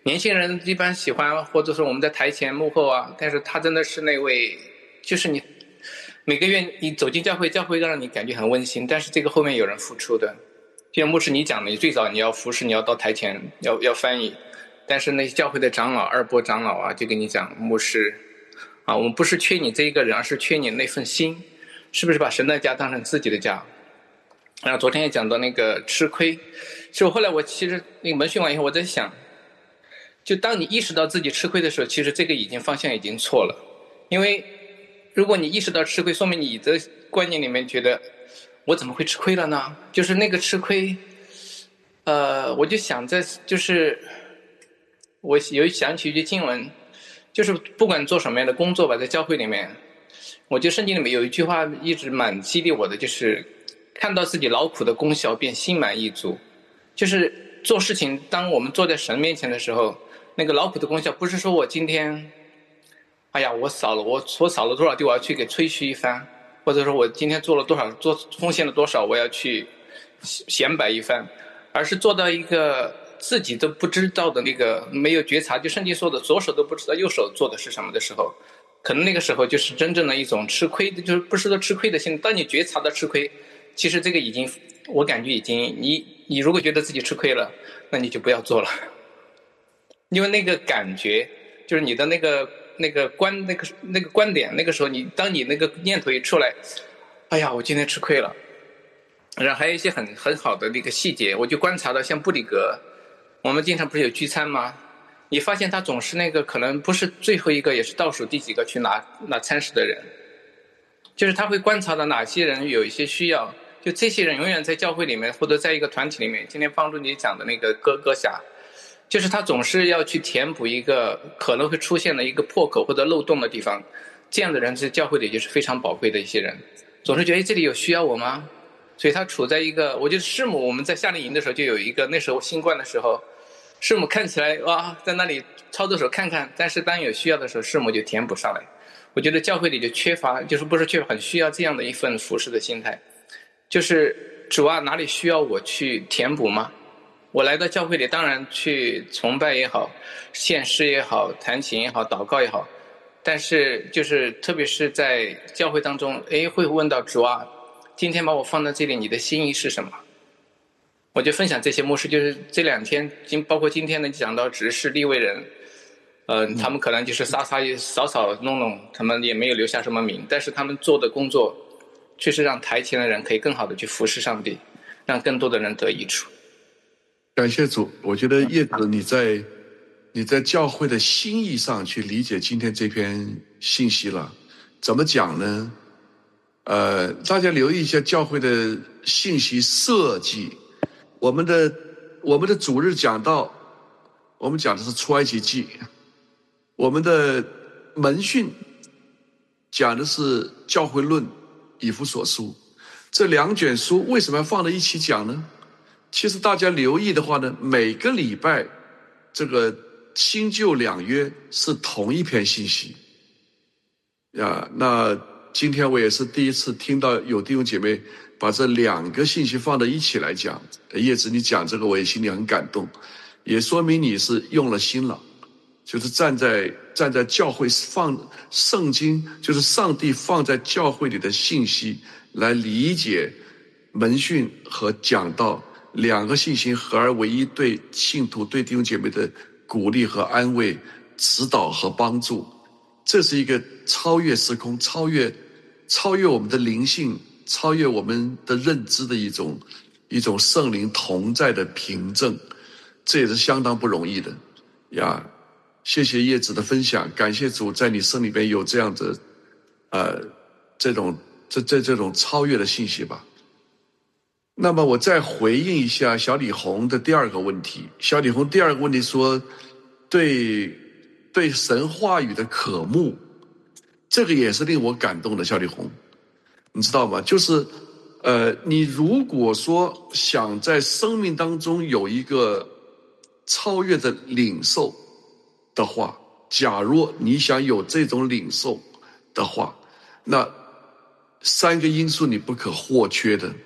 年轻人一般喜欢，或者说我们在台前幕后啊，但是他真的是那位，就是你每个月你走进教会，教会让你感觉很温馨，但是这个后面有人付出的。就像牧师你讲的，你最早你要服侍，你要到台前要要翻译，但是那些教会的长老、二波长老啊，就跟你讲，牧师啊，我们不是缺你这一个人，而是缺你那份心，是不是把神的家当成自己的家？然后昨天也讲到那个吃亏，是我后来我其实那个门训完以后，我在想，就当你意识到自己吃亏的时候，其实这个已经方向已经错了，因为如果你意识到吃亏，说明你的观念里面觉得我怎么会吃亏了呢？就是那个吃亏，呃，我就想在就是我有想起一句经文，就是不管做什么样的工作吧，在教会里面，我觉得圣经里面有一句话一直蛮激励我的，就是看到自己劳苦的功效便心满意足。就是做事情，当我们坐在神面前的时候，那个劳苦的功效不是说我今天哎呀我扫了我我扫了多少地我要去给吹嘘一番，或者说我今天做了多少做奉献了多少我要去显摆一番，而是做到一个自己都不知道的那个没有觉察，就圣经说的左手都不知道右手做的是什么的时候，可能那个时候就是真正的一种吃亏的，就是不是说吃亏的心。当你觉察到吃亏，其实这个已经我感觉已经你你如果觉得自己吃亏了，那你就不要做了，因为那个感觉就是你的那个那个观那个那个观点，那个时候你当你那个念头一出来，哎呀我今天吃亏了。然后还有一些很很好的那个细节，我就观察到像布里格，我们经常不是有聚餐吗？你发现他总是那个可能不是最后一个也是倒数第几个去拿拿餐食的人，就是他会观察到哪些人有一些需要，就这些人永远在教会里面或者在一个团体里面，今天帮助你讲的那个哥哥侠，就是他总是要去填补一个可能会出现的一个破口或者漏洞的地方，这样的人在教会里就是非常宝贵的一些人，总是觉得这里有需要我吗？所以他处在一个，我觉得师母我们在夏令营的时候就有一个，那时候新冠的时候，师母看起来哇在那里操作手看看，但是当有需要的时候师母就填补上来。我觉得教会里就缺乏，就是不是缺乏，很需要这样的一份服侍的心态，就是主啊哪里需要我去填补吗？我来到教会里当然去崇拜也好，献诗也好，弹琴也好，祷告也好，但是就是特别是在教会当中，诶会问到主啊今天把我放在这里，你的心意是什么？我就分享这些牧师，就是这两天，今包括今天呢，讲到执事利未人，呃，他们可能就是撒撒扫扫弄弄，他们也没有留下什么名，但是他们做的工作，确实让台前的人可以更好的去服侍上帝，让更多的人得益处。 感谢主，我觉得叶子你在你在教会的心意上去理解今天这篇信息了，怎么讲呢？呃，大家留意一下教会的信息设计。我们的我们的主日讲到，我们讲的是出埃及记；我们的门训讲的是教会论、以弗所书。这两卷书为什么要放在一起讲呢？其实大家留意的话呢，每个礼拜这个新旧两约是同一篇信息呀。那今天我也是第一次听到有弟兄姐妹把这两个信息放在一起来讲。叶子你讲这个我也心里很感动，也说明你是用了心了，就是站在站在教会放圣经，就是上帝放在教会里的信息来理解门训和讲道两个信息合而为一，对信徒对弟兄姐妹的鼓励和安慰、指导和帮助。这是一个超越时空、超越超越我们的灵性、超越我们的认知的一种一种圣灵同在的凭证，这也是相当不容易的呀。谢谢叶子的分享，感谢主在你生里边有这样的呃这种这这这种超越的信息吧。那么我再回应一下小李红的第二个问题。小李红第二个问题说，对对神话语的渴慕，这个也是令我感动的。小李红，你知道吗？就是呃，你如果说想在生命当中有一个超越的领受的话，假如你想有这种领受的话，那三个因素你不可或缺的。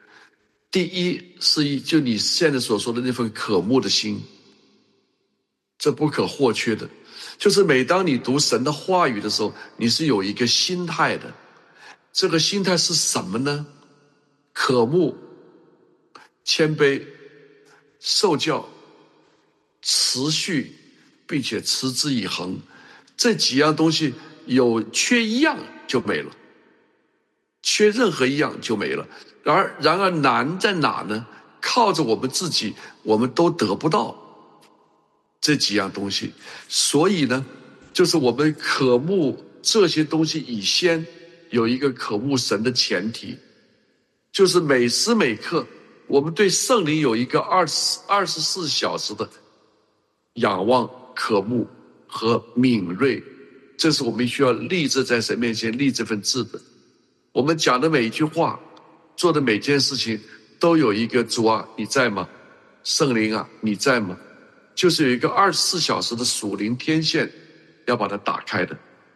第一是就你现在所说的那份渴慕的心， 这不可或缺的。就是每当你读神的话语的时候，你是有一个心态的。这个心态是什么呢？渴慕、谦卑、受教、持续，并且持之以恒。这几样东西有缺一样就没了，缺任何一样就没了。然而，然而难在哪呢？靠着我们自己，我们都得不到这几样东西。所以呢，就是我们渴慕这些东西以先有一个渴慕神的前提，就是每时每刻我们对圣灵有一个二十二十四小时的仰望、渴慕和敏锐。这是我们需要立志在神面前立这份志的。我们讲的每一句话，做的每件事情，都有一个主啊，你在吗？圣灵啊，你在吗？就是有一个二十四小时的属灵天线，要把它打开的。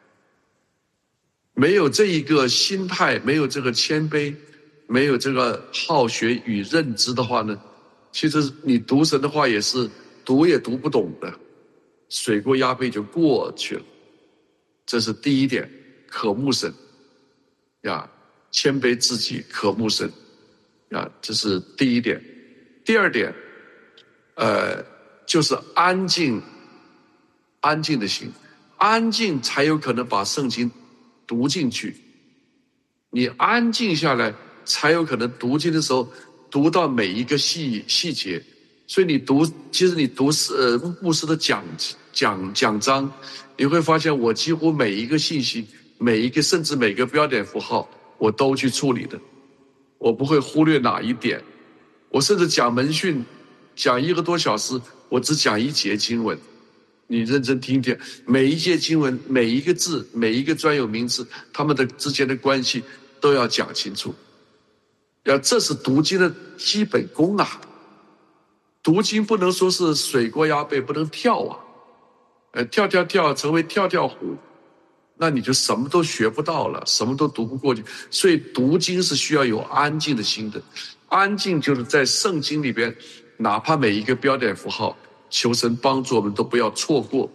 没有这一个心态，没有这个谦卑，没有这个好学与认知的话呢，其实你读神的话也是读也读不懂的，水过鸭背就过去了。这是第一点，渴慕神呀，谦卑自己，渴慕神呀，这是第一点。第二点，呃，就是安静，安静的心，安静才有可能把圣经读进去。你安静下来，才有可能读经的时候读到每一个细细节。所以你读，其实你读呃牧师的讲讲讲章，你会发现我几乎每一个信息，每一个甚至每个标点符号，我都去处理的，我不会忽略哪一点。我甚至讲门训，讲一个多小时，我只讲一节经文。你认真听听，每一节经文，每一个字，每一个专有名词，他们的之间的关系都要讲清楚。要，这是读经的基本功啊！读经不能说是水过鸭背，不能跳啊，呃，跳跳跳成为跳跳虎，那你就什么都学不到了，什么都读不过去。所以读经是需要有安静的心的，安静就是在圣经里边，哪怕每一个标点符号，求神帮助我们都不要错过。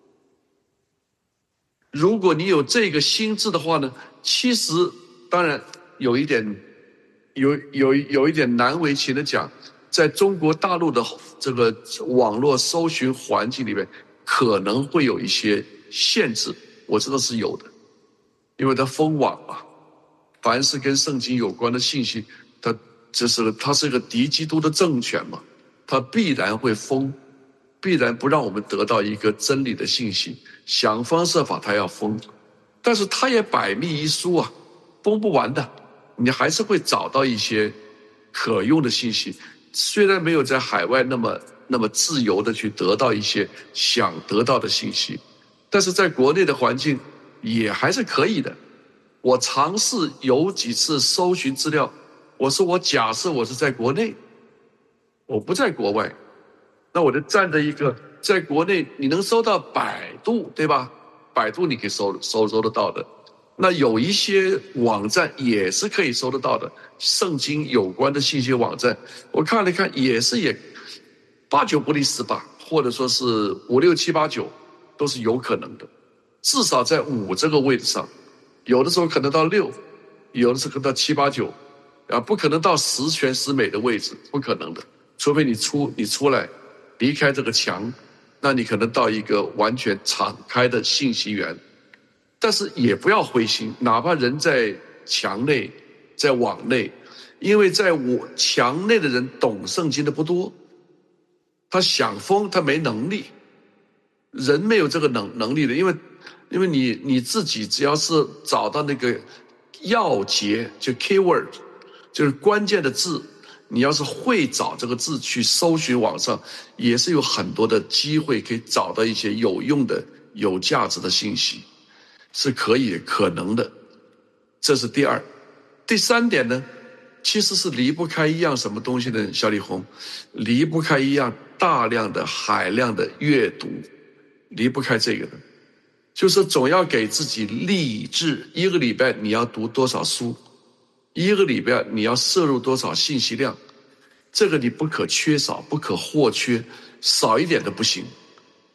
如果你有这个心智的话呢，其实当然有一点，有有有一点难为情的讲，在中国大陆的这个网络搜寻环境里面，可能会有一些限制，我知道是有的，因为它封网嘛，凡是跟圣经有关的信息，它这是它是一个敌基督的政权嘛，它必然会封，必然不让我们得到一个真理的信息，想方设法它要封，但是它也百密一疏啊，封不完的，你还是会找到一些可用的信息。虽然没有在海外那么那么自由的去得到一些想得到的信息，但是在国内的环境也还是可以的。我尝试有几次搜寻资料，我说我假设我是在国内，我不在国外，那我就站在一个在国内你能搜到百度，对吧？百度你可以搜搜搜得到的。那有一些网站也是可以搜得到的，圣经有关的信息网站，我看了看也是也八九不离十吧，或者说是五六七八九都是有可能的，至少在五这个位置上，有的时候可能到六，有的时候可能到七八九，啊，不可能到十全十美的位置，不可能的，除非你出你出来离开这个墙，那你可能到一个完全敞开的信息源。但是也不要灰心，哪怕人在墙内，在网内，因为在我墙内的人懂圣经的不多，他想封他没能力，人没有这个能能力的，因为因为你你自己只要是找到那个要节，就 keyword， 就是关键的字，你要是会找这个字去搜寻网上，也是有很多的机会可以找到一些有用的、有价值的信息。是可以可能的，这是第二。第三点呢，其实是离不开一样什么东西呢？小李红，离不开一样大量的海量的阅读，离不开这个的，就是总要给自己立志，一个礼拜你要读多少书，一个礼拜你要摄入多少信息量，这个你不可缺少，不可或缺，少一点都不行。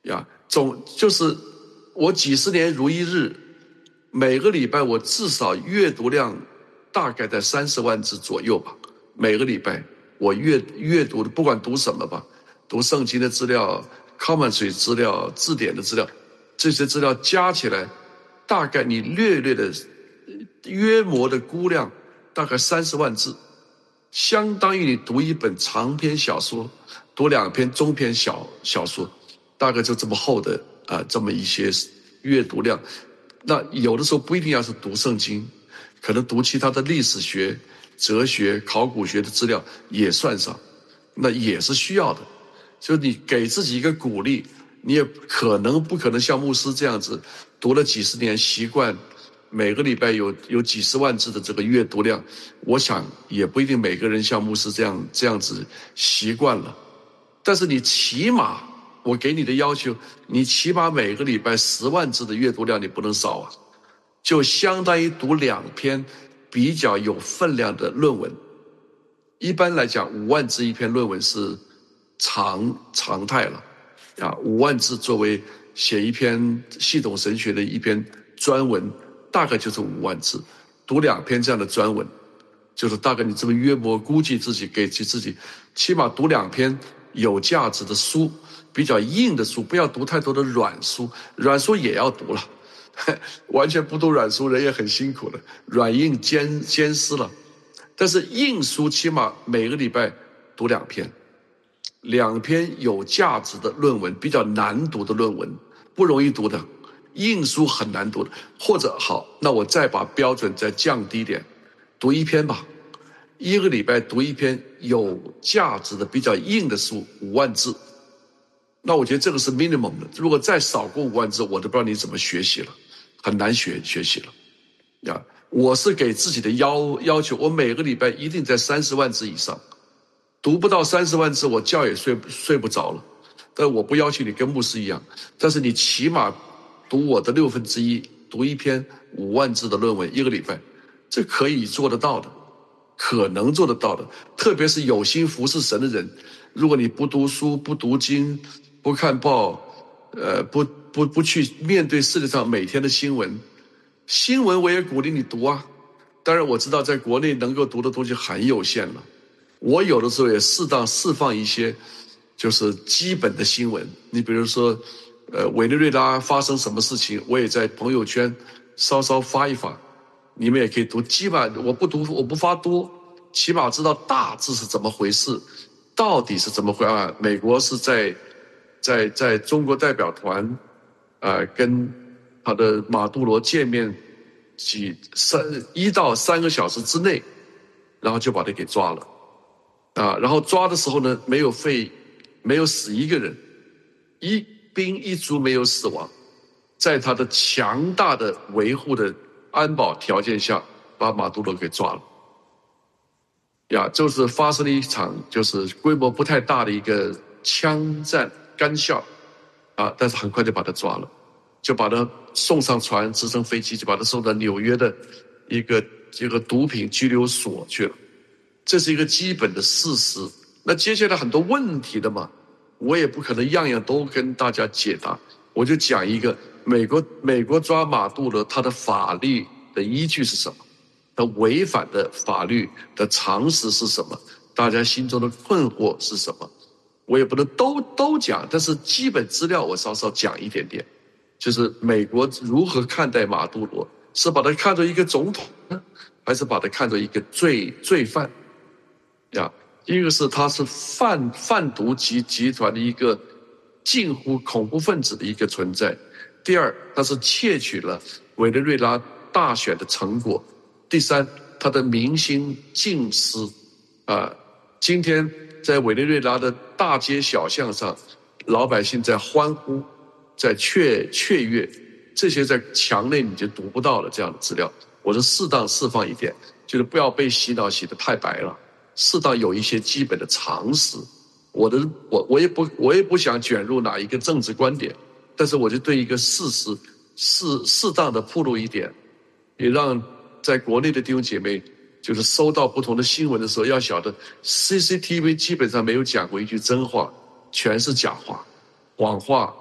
呀，总就是我几十年如一日，每个礼拜我至少阅读量大概在三十万字左右吧。每个礼拜我阅阅读的，不管读什么吧，读圣经的资料、commentary 资料、字典的资料，这些资料加起来，大概你略略的约摸的估量，大概三十万字，相当于你读一本长篇小说，读两篇中篇小小说，大概就这么厚的啊、呃，这么一些阅读量。那有的时候不一定要是读圣经，可能读其他的历史学、哲学、考古学的资料也算上，那也是需要的。就你给自己一个鼓励，你也可能不可能像牧师这样子读了几十年，习惯每个礼拜有有几十万字的这个阅读量，我想也不一定每个人像牧师这样这样子习惯了。但是你起码，我给你的要求，你起码每个礼拜十万字的阅读量你不能少啊，就相当于读两篇比较有分量的论文。一般来讲，五万字一篇论文是常常态了啊，五万字作为写一篇系统神学的一篇专文，大概就是五万字。读两篇这样的专文，就是大概你这么约摸估计自己给自己，起码读两篇有价值的书，比较硬的书，不要读太多的软书，软书也要读了，完全不读软书人也很辛苦了，软硬兼兼施了。但是硬书起码每个礼拜读两篇，两篇有价值的论文，比较难读的论文，不容易读的，硬书很难读的。或者好，那我再把标准再降低点，读一篇吧，一个礼拜读一篇有价值的比较硬的书，五万字。那我觉得这个是 minimum 的，如果再少过五万字，我都不知道你怎么学习了，很难学学习了呀。我是给自己的要要求，我每个礼拜一定在三十万字以上，读不到三十万字，我觉也睡睡不着了。但我不要求你跟牧师一样，但是你起码读我的六分之一，读一篇五万字的论文一个礼拜，这可以做得到的，可能做得到的。特别是有心服侍神的人，如果你不读书、不读经、不看报，呃，不不不去面对世界上每天的新闻，新闻我也鼓励你读啊。当然我知道在国内能够读的东西很有限了，我有的时候也适当释放一些就是基本的新闻。你比如说呃，委内瑞拉发生什么事情，我也在朋友圈稍稍发一发，你们也可以读。基本我不读，我不发多，起码知道大致是怎么回事，到底是怎么回事啊？美国是在在在中国代表团呃跟他的马杜罗见面几三一到三个小时之内，然后就把他给抓了啊。然后抓的时候呢，没有废没有死一个人，一兵一卒没有死亡，在他的强大的维护的安保条件下，把马杜罗给抓了。呀，就是发生了一场就是规模不太大的一个枪战干校啊，但是很快就把他抓了，就把他送上船，直升飞机就把他送到纽约的一个这个毒品拘留所去了。这是一个基本的事实。那接下来很多问题的嘛，我也不可能样样都跟大家解答，我就讲一个美国美国抓马杜罗，他的法律的依据是什么？他违反的法律的常识是什么？大家心中的困惑是什么？我也不能都都讲，但是基本资料我稍稍讲一点点。就是美国如何看待马杜罗，是把他看作一个总统呢，还是把他看作一个罪罪犯？呀，一个是他是贩贩毒集集团的一个近乎恐怖分子的一个存在，第二，他是窃取了委内瑞拉大选的成果，第三，他的民心尽失啊！今天在委内瑞拉的大街小巷上，老百姓在欢呼，在雀雀跃，这些在墙内你就读不到了这样的资料。我是适当释放一点，就是不要被洗脑洗得太白了，适当有一些基本的常识。我的我我也不我也不想卷入哪一个政治观点，但是我就对一个事实适适当的铺路一点，也让在国内的弟兄姐妹就是收到不同的新闻的时候，要晓得 C C T V 基本上没有讲过一句真话，全是假话、谎话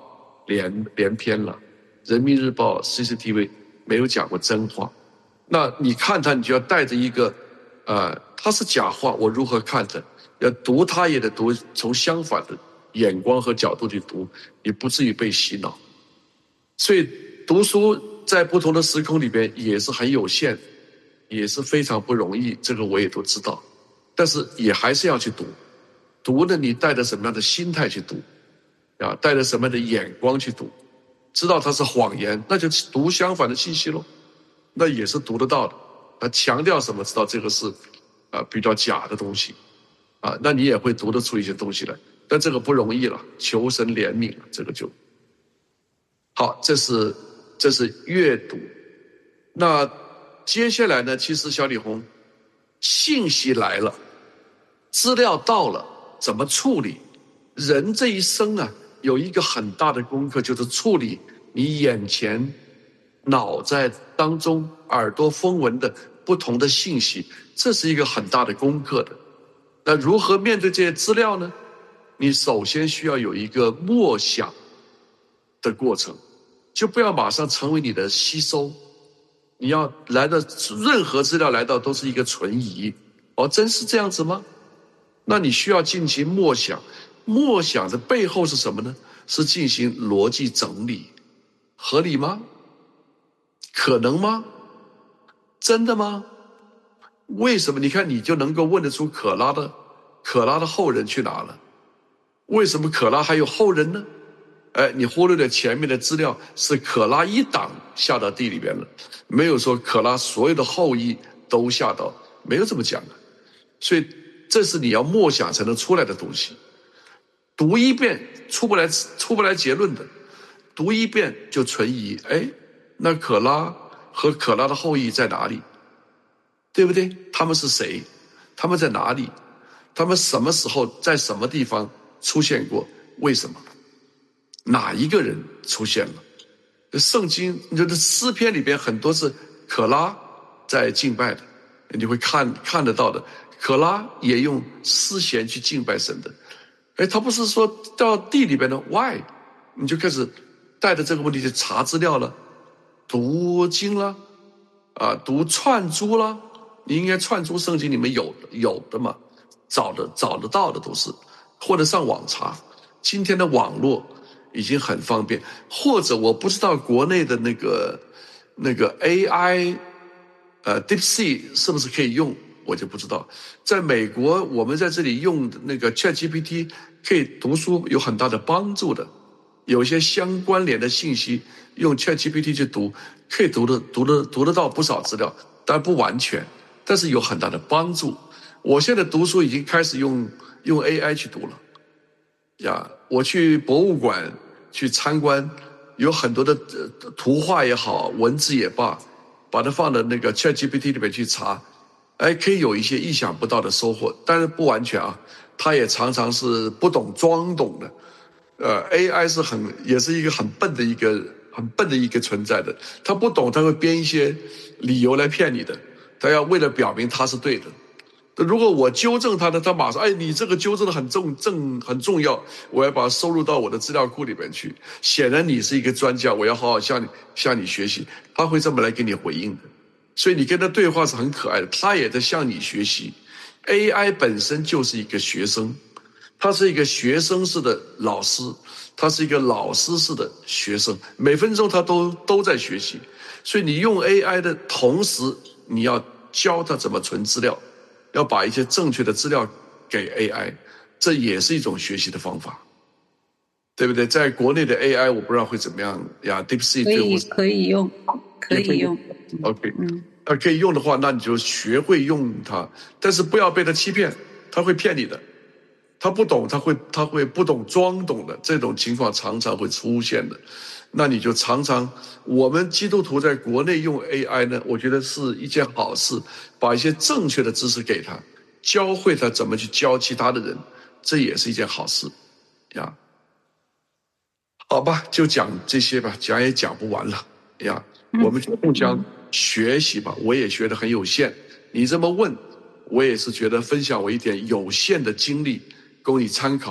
连连篇了，人民日报 C C T V 没有讲过真话。那你看它，你就要带着一个呃它是假话，我如何看它？要读它也得读从相反的眼光和角度去读，你不至于被洗脑。所以读书在不同的时空里边也是很有限，也是非常不容易，这个我也都知道。但是也还是要去读，读呢你带着什么样的心态去读啊？带着什么样的眼光去读？知道它是谎言，那就读相反的信息咯，那也是读得到的。他强调什么，知道这个是啊、呃、比较假的东西啊，那你也会读得出一些东西来。但这个不容易了，求神怜悯了，这个就好。这是这是阅读。那接下来呢，其实小李红，信息来了，资料到了，怎么处理？人这一生啊，有一个很大的功课，就是处理你眼前脑在当中耳朵风闻的不同的信息，这是一个很大的功课的。那如何面对这些资料呢？你首先需要有一个默想的过程，就不要马上成为你的吸收。你要来的任何资料来到都是一个存疑，哦，真是这样子吗？那你需要进行默想。默想的背后是什么呢？是进行逻辑整理。合理吗？可能吗？真的吗？为什么？你看你就能够问得出可拉的可拉的后人去哪了？为什么可拉还有后人呢？哎，你忽略了前面的资料是可拉一党下到地里边了，没有说可拉所有的后裔都下到，没有这么讲的。所以这是你要默想才能出来的东西。读一遍出不来出不来结论的，读一遍就存疑。哎，那可拉和可拉的后裔在哪里？对不对？他们是谁？他们在哪里？他们什么时候在什么地方出现过？为什么？哪一个人出现了？圣经你说的诗篇里边很多是可拉在敬拜的，你会看看得到的。可拉也用诗弦去敬拜神的。哎，他不是说到地里边的 why， 你就开始带着这个问题去查资料了，读经了，啊，读串珠了。你应该串珠圣经里面有有的嘛，找的找得到的都是，或者上网查。今天的网络已经很方便，或者我不知道国内的那个那个 A I， 呃 DeepSeek 是不是可以用，我就不知道。在美国，我们在这里用的那个 ChatGPT 可以读书，有很大的帮助的。有一些相关联的信息，用 ChatGPT 去读，可以读的读的读得到不少资料，当然不完全，但是有很大的帮助。我现在读书已经开始用用 A I 去读了。呀，我去博物馆去参观，有很多的、呃、图画也好，文字也罢，把它放到那个 ChatGPT 里面去查，哎，可以有一些意想不到的收获，但是不完全啊，它也常常是不懂装懂的。呃 ，A I 是很也是一个很笨的一个很笨的一个存在的，他不懂，他会编一些理由来骗你的，他要为了表明他是对的。如果我纠正他呢，他马上哎，你这个纠正的很重正很重要，我要把它收入到我的资料库里面去。显然你是一个专家，我要好好向你向你学习。他会这么来给你回应的，所以你跟他对话是很可爱的，他也在向你学习。A I 本身就是一个学生，他是一个学生式的老师，他是一个老师式的学生，每分钟他都都在学习。所以你用 A I 的同时，你要教他怎么存资料。要把一些正确的资料给 A I， 这也是一种学习的方法，对不对？在国内的 A I 我不知道会怎么样呀 ，DeepSeek 可以可以用，可以用。 OK， 嗯，那可以用的话，那你就学会用它，但是不要被它欺骗，他会骗你的，他不懂，他会他会不懂装懂的，这种情况常常会出现的。那你就常常，我们基督徒在国内用 A I 呢，我觉得是一件好事，把一些正确的知识给他，教会他怎么去教其他的人，这也是一件好事呀。好吧，就讲这些吧，讲也讲不完了呀。我们就互相学习吧，我也学得很有限，你这么问，我也是觉得分享我一点有限的经历，供你参考，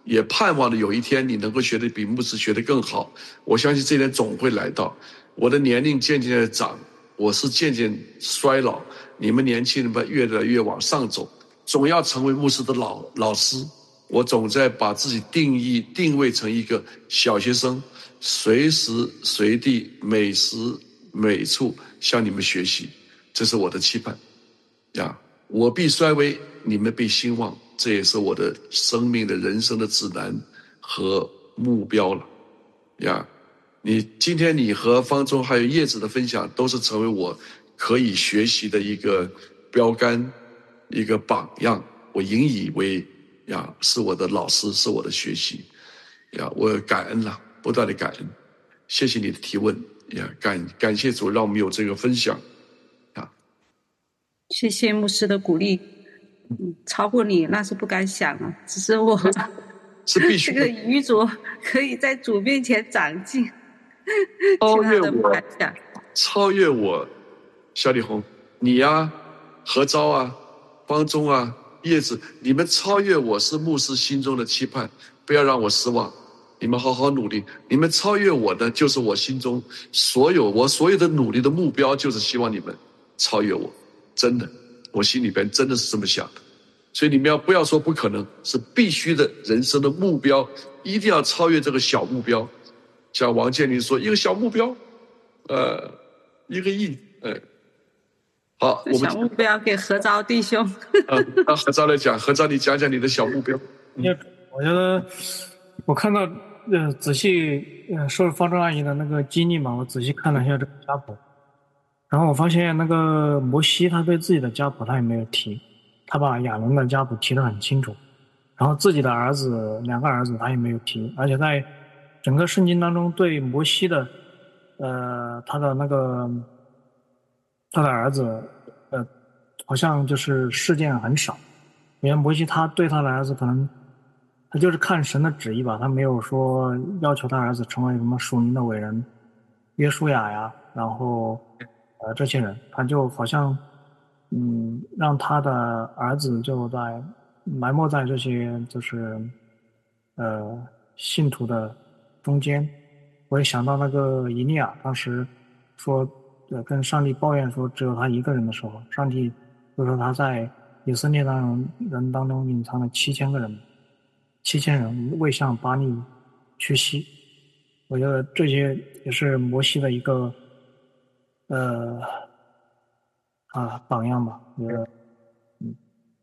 也盼望着有一天你能够学得比牧师学得更好。我相信这一天总会来到。我的年龄渐渐的长，我是渐渐衰老，你们年轻人们越来越往上走，总要成为牧师的老老师。我总在把自己定义定位成一个小学生，随时随地每时每处向你们学习，这是我的期盼呀。我必衰微，你们必兴旺，这也是我的生命的人生的指南和目标了呀。你今天你和方中还有叶子的分享，都是成为我可以学习的一个标杆，一个榜样。我引以为呀，是我的老师，是我的学习呀，我感恩了，不断的感恩。谢谢你的提问呀，感感谢主让我们有这个分享呀。 谢谢牧师的鼓励，嗯，超过你那是不敢想啊，只是我是必须这个愚拙可以在主面前长进， 超越其他的不我敢想。 超越我，小李红，你呀、啊，何昭啊，方中啊，叶子，你们超越我是牧师心中的期盼，不要让我失望。你们好好努力，你们超越我的就是我心中所有我所有的努力的目标，就是希望你们超越我。真的，我心里边真的是这么想的。所以你们要不要说不可能，是必须的，人生的目标一定要超越这个小目标。像王健林说，一个小目标，呃，一个亿，呃，好，我们小目标给何昭弟兄。 啊，让何昭来讲，何昭你讲讲你的小目标。 嗯、我觉得我看到呃仔细呃说方舟阿姨的那个经历嘛，我仔细看了一下这个家谱，然后我发现那个摩西他对自己的家谱他也没有提，他把亚伦的家谱提得很清楚，然后自己的儿子两个儿子他也没有提，而且在整个圣经当中对摩西的呃他的那个他的儿子呃好像就是事件很少，因为摩西他对他的儿子可能他就是看神的旨意吧，他没有说要求他儿子成为什么属灵的伟人约书亚呀，然后呃这些人，他就好像嗯让他的儿子就在埋没在这些就是呃信徒的中间。我也想到那个以利亚当时说呃跟上帝抱怨说只有他一个人的时候，上帝就说他在以色列当中人当中隐藏了七千个人，七千人未向巴力屈膝。我觉得这些也是摩西的一个呃啊榜样吧。我觉得嗯，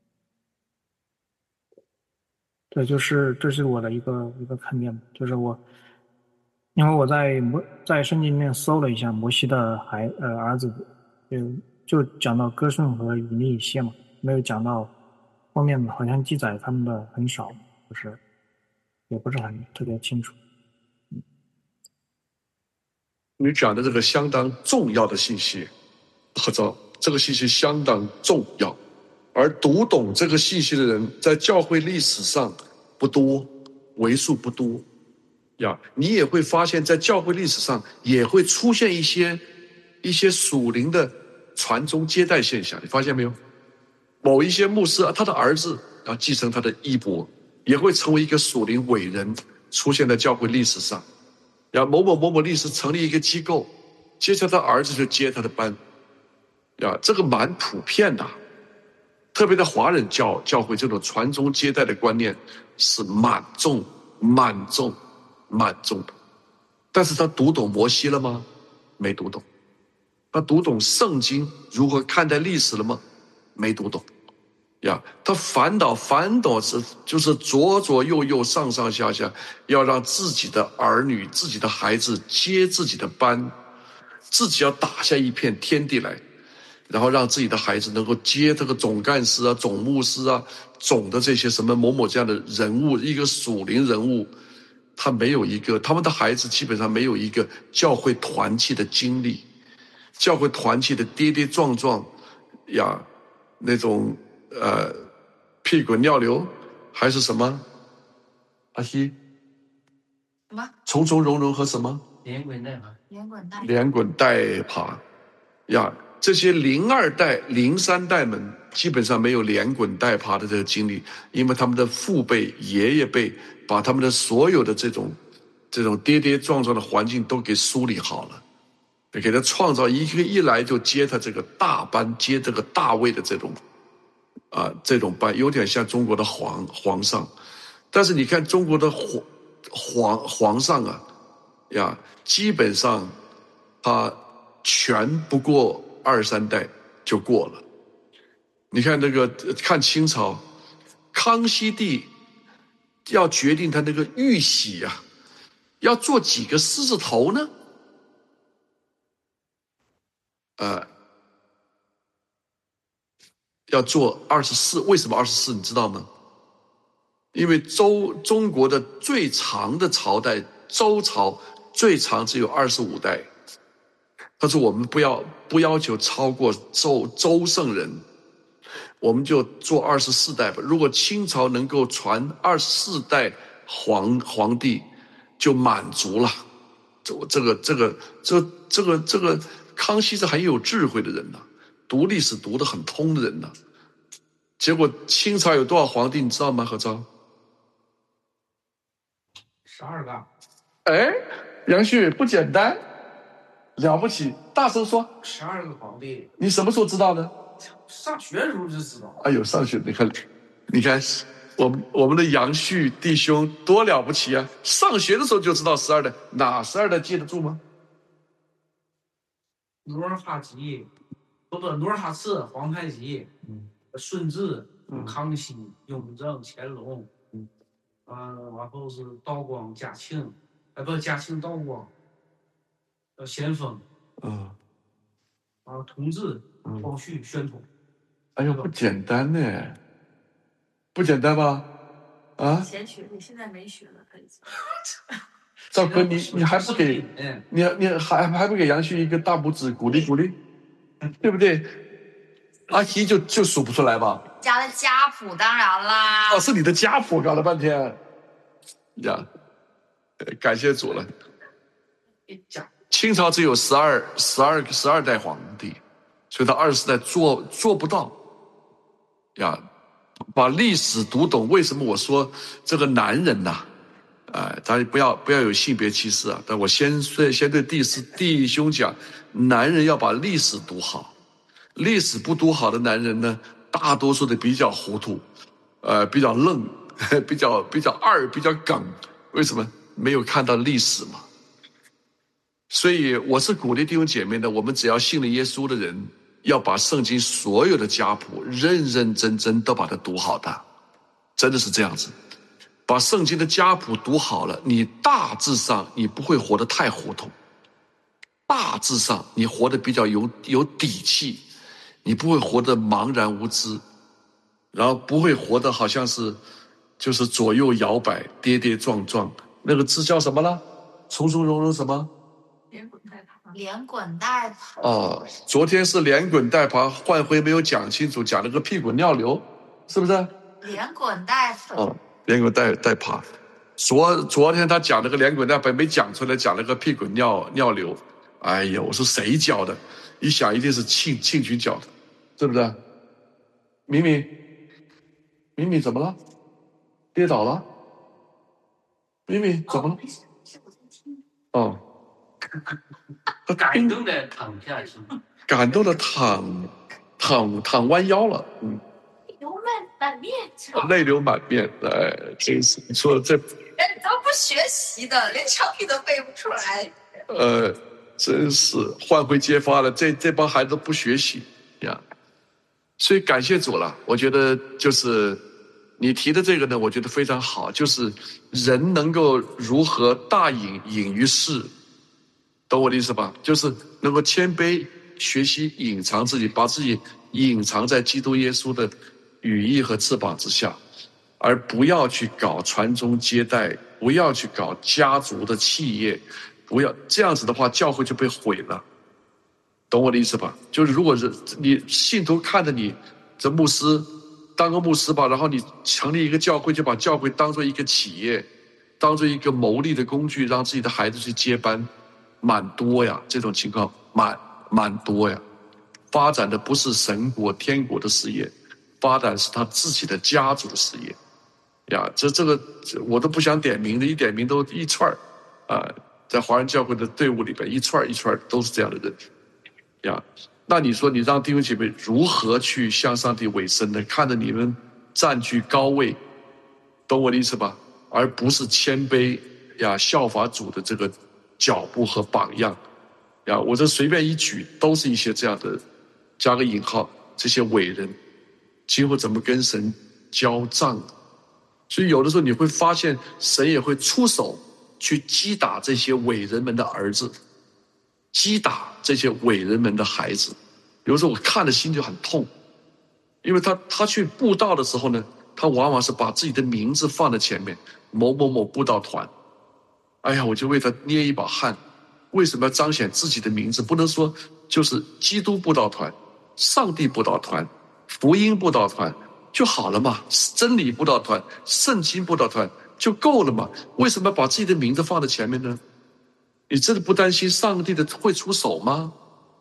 对，就是这是我的一个一个看点，就是我因为我在摩在圣经里面搜了一下摩西的孩呃儿子，就就讲到歌顺和以利谢嘛，没有讲到后面好像记载他们的很少，就是也不是很特别清楚。 你讲的这个相当重要的信息，何昭，这个信息相当重要，而读懂这个信息的人，在教会历史上不多，为数不多呀。你也会发现，在教会历史上也会出现一些一些属灵的传宗接代现象，你发现没有？某一些牧师，他的儿子要继承他的衣钵，也会成为一个属灵伟人，出现在教会历史上。然后某某某某律师成立一个机构，接着他儿子就接他的班，呀，这个蛮普遍的，特别在华人教教会，这种传宗接代的观念是蛮重、蛮重、蛮重的。但是他读懂摩西了吗？没读懂。他读懂圣经如何看待历史了吗？没读懂。呀，他反倒反倒是就是左左右右上上下下，要让自己的儿女、自己的孩子接自己的班，自己要打下一片天地来，然后让自己的孩子能够接这个总干事啊、总牧师啊、总的这些什么某某这样的人物，一个属灵人物，他没有一个，他们的孩子基本上没有一个教会团契的经历，教会团契的跌跌撞撞呀，那种。呃，屁滚尿流还是什么？阿西什么？ 从从容容和什么？ 连滚带爬。连滚带连滚带爬呀！ 这些零二代、零三代们基本上没有连滚带爬的这个经历，因为他们的父辈、爷爷辈把他们的所有的这种这种跌跌撞撞的环境都给梳理好了，给他创造一个一来就接他这个大班，接这个大位的这种啊这种班，有点像中国的皇皇上。但是你看中国的皇皇皇上啊呀，基本上他全不过二三代就过了。你看那个看清朝，康熙帝要决定他那个玉玺啊，要做几个狮子头呢？呃，要做二十四。为什么二十四？你知道吗？因为周中国的最长的朝代周朝最长只有二十五代。他说我们不要不要求超过周周圣人，我们就做二十四代吧。如果清朝能够传二十四代皇皇帝，就满足了。这这个这个这这个这个康熙是很有智慧的人呐、啊，读历史读得很通的人呐、啊。结果清朝有多少皇帝你知道吗？何超？ 十二个。 哎，杨旭不简单，了不起！大声说。 十二个皇帝。 你什么时候知道的？ 上学的时候就知道。 哎呦，上学你看，你看我们我们的杨旭弟兄多了不起啊！上学的时候就知道十二代，哪十二代记得住吗？ 努尔哈赤，不不，努尔哈赤、皇太极、嗯、顺治、嗯、康熙、雍正、乾隆，嗯，啊，然后是道光、嘉庆，哎，不，嘉庆、道光，呃，咸丰，嗯，啊，同治、光绪、宣统。 哎呦，不简单呢，不简单吧？啊？ 以前学，你现在没学了，可以。 赵哥，你你还不给，你你还还不给杨旭一个大拇指鼓励鼓励，对不对？阿奇就就数不出来吧？ 家的家谱当然啦。 哦，是你的家谱，搞了半天，呀，感谢主了。清朝只有十二十二十二代皇帝，所以他二十代做做不到，呀，把历史读懂。为什么我说这个男人呐、啊？啊、呃，咱不要不要有性别歧视啊！但我先先对弟师弟兄讲，男人要把历史读好，历史不读好的男人呢，大多数的比较糊涂，呃，比较愣，比较比较二，比较梗。为什么？没有看到历史嘛。所以我是鼓励弟兄姐妹的，我们只要信了耶稣的人，要把圣经所有的家谱认认真真都把它读好的，真的是这样子。把圣经的家谱读好了，你大致上你不会活得太糊涂，大致上你活得比较有有底气，你不会活得茫然无知，然后不会活得好像是就是左右摇摆、跌跌撞撞。那个字叫什么了？从从容容什么？ 连滚带爬。连滚带爬。 哦，昨天是连滚带爬，焕辉没有讲清楚，讲了个屁滚尿流，是不是？ 连滚带爬。 哦。连滚带带爬，昨昨天他讲了个连滚带爬没讲出来，讲了个屁滚尿尿流。哎呀，我说谁教的？一想一定是庆庆群教的，是不是？敏敏，敏敏怎么了？跌倒了？敏敏怎么了？哦， 哦感动的躺下去， 感动的躺躺躺弯腰了，嗯。 满面， 泪流满面，哎，真是你说这人都不学习的，连成语都背不出来。 呃，真是换回揭发了，这这帮孩子都不学习呀，所以感谢主了。我觉得就是你提的这个呢，我觉得非常好，就是人能够如何大隐隐于市，懂我的意思吧？就是能够谦卑学习，隐藏自己，把自己隐藏在基督耶稣的羽翼和翅膀之下，而不要去搞传宗接代，不要去搞家族的企业，不要这样子的话，教会就被毁了，懂我的意思吧？就是如果是你信徒看着你这牧师当个牧师吧，然后你成立一个教会，就把教会当做一个企业，当做一个牟利的工具，让自己的孩子去接班，蛮多呀，这种情况蛮蛮多呀。 发展的不是神国天国的事业，发展是他自己的家族事业呀。这这个我都不想点名的，一点名都一串啊，在华人教会的队伍里边一串一串都是这样的人呀。那你说你让弟兄姐妹如何去向上帝委身呢？看着你们占据高位，懂我的意思吧？而不是谦卑呀，效法主的这个脚步和榜样呀。我这随便一举，都是一些这样的，加个引号，这些伟人今后怎么跟神交账？所以有的时候你会发现，神也会出手去击打这些伟人们的儿子，击打这些伟人们的孩子。有时候我看了心就很痛，因为他他去布道的时候呢，他往往是把自己的名字放在前面，某某某布道团。哎呀，我就为他捏一把汗。为什么要彰显自己的名字？不能说就是基督布道团、上帝布道团、福音布道团就好了嘛？真理布道团、圣经布道团就够了嘛？为什么要把自己的名字放在前面呢？你真的不担心上帝的会出手吗？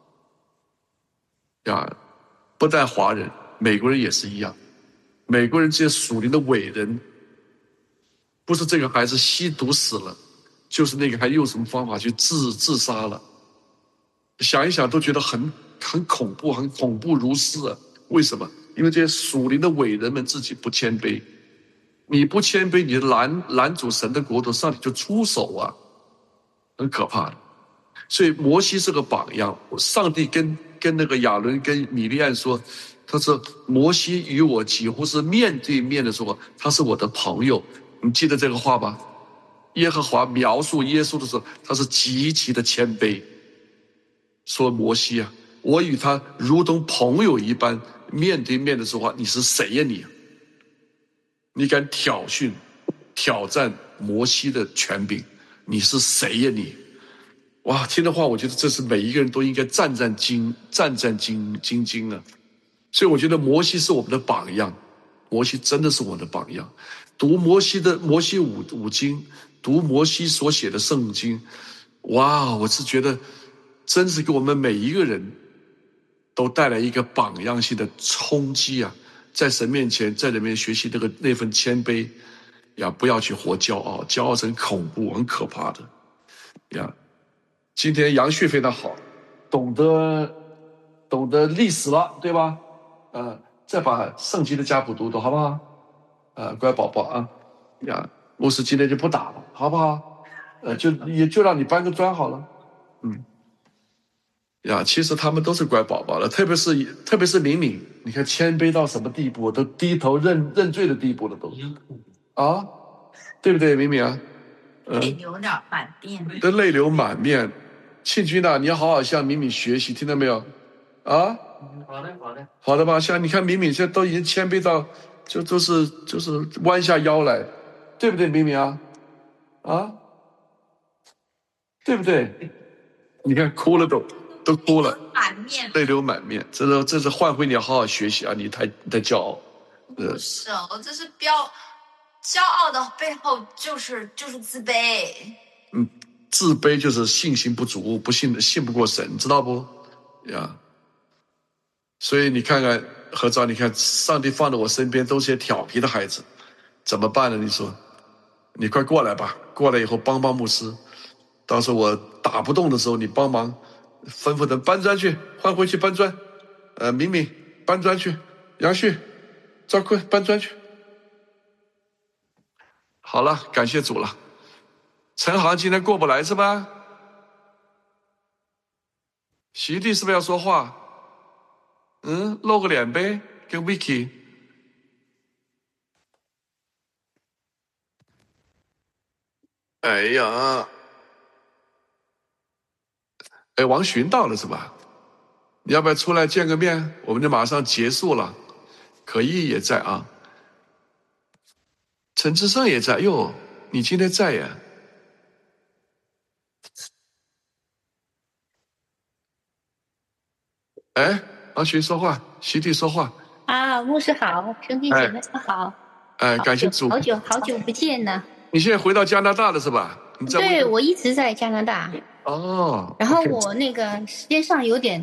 呀，不但华人，美国人也是一样。美国人这些属灵的伟人，不是这个孩子吸毒死了，就是那个还用什么方法去自自杀了。想一想都觉得很很恐怖，很恐怖如斯啊！为什么？因为这些属灵的伟人们自己不谦卑。你不谦卑，你拦拦阻神的国度，上帝就出手啊，很可怕的。所以摩西是个榜样。上帝跟跟那个亚伦跟米利暗说，他说摩西与我几乎是面对面的说，他是我的朋友。你记得这个话吧？耶和华描述耶稣的时候，他是极其的谦卑，说摩西啊，我与他如同朋友一般面对面的说话，你是谁呀你？你敢挑衅挑战摩西的权柄，你是谁呀你？哇，听的话，我觉得这是每一个人都应该战战兢战战兢兢兢啊！所以我觉得摩西是我们的榜样，摩西真的是我们的榜样。读摩西的摩西五五经，读摩西所写的圣经，哇，我是觉得真是给我们每一个人都带来一个榜样性的冲击啊！在神面前，在里面学习那个那份谦卑呀，不要去活骄傲，骄傲是很恐怖、很可怕的呀。今天杨旭非常好，懂得懂得历史了，对吧？呃，再把圣经的家谱读读，好不好？呃，乖宝宝啊，呀，牧师今天就不打了，好不好？呃，就也就让你搬个砖好了，嗯。呀，其实他们都是乖宝宝了，特别是特别是敏敏，你看谦卑到什么地步，都低头认认罪的地步了都，啊，对不对，敏敏啊？ 泪流满面， 都泪流满面。庆军呐、啊，你要好好向敏敏学习，听到没有？啊？ 好的，好的， 好的吧？像你看敏敏现在都已经谦卑到，就都是就是弯下腰来，对不对，敏敏啊？啊？对不对？你看哭了都都哭了， 满面泪流满面。这是这是焕辉，你要好好学习啊！你太你太骄傲。 不是哦，这是标骄傲的背后就是就是自卑。 嗯。自卑就是信心不足，不信信不过神，知道不？呀，所以你看看何昭，你看上帝放在我身边都是些调皮的孩子，怎么办呢？你说，你快过来吧，过来以后帮帮牧师，到时候我打不动的时候，你帮忙吩咐人搬砖去，换回去搬砖，呃，敏敏搬砖去，杨旭、赵坤搬砖去。好了，感谢主了。陈航今天过不来是吧？席地是不是要说话？嗯，露个脸呗，跟 Vicky。哎呀，哎，王寻到了是吧？你要不要出来见个面？我们就马上结束了。可意也在啊，陈志胜也在。哟，你今天在呀？哎，王寻说话，席地说话。 啊，牧师好，兄弟姐妹们好。 哎，哎感谢主。 好久好久不见呢。 你现在回到加拿大了是吧？你在对，我一直在加拿大。 哦。 然后我那个时间上有点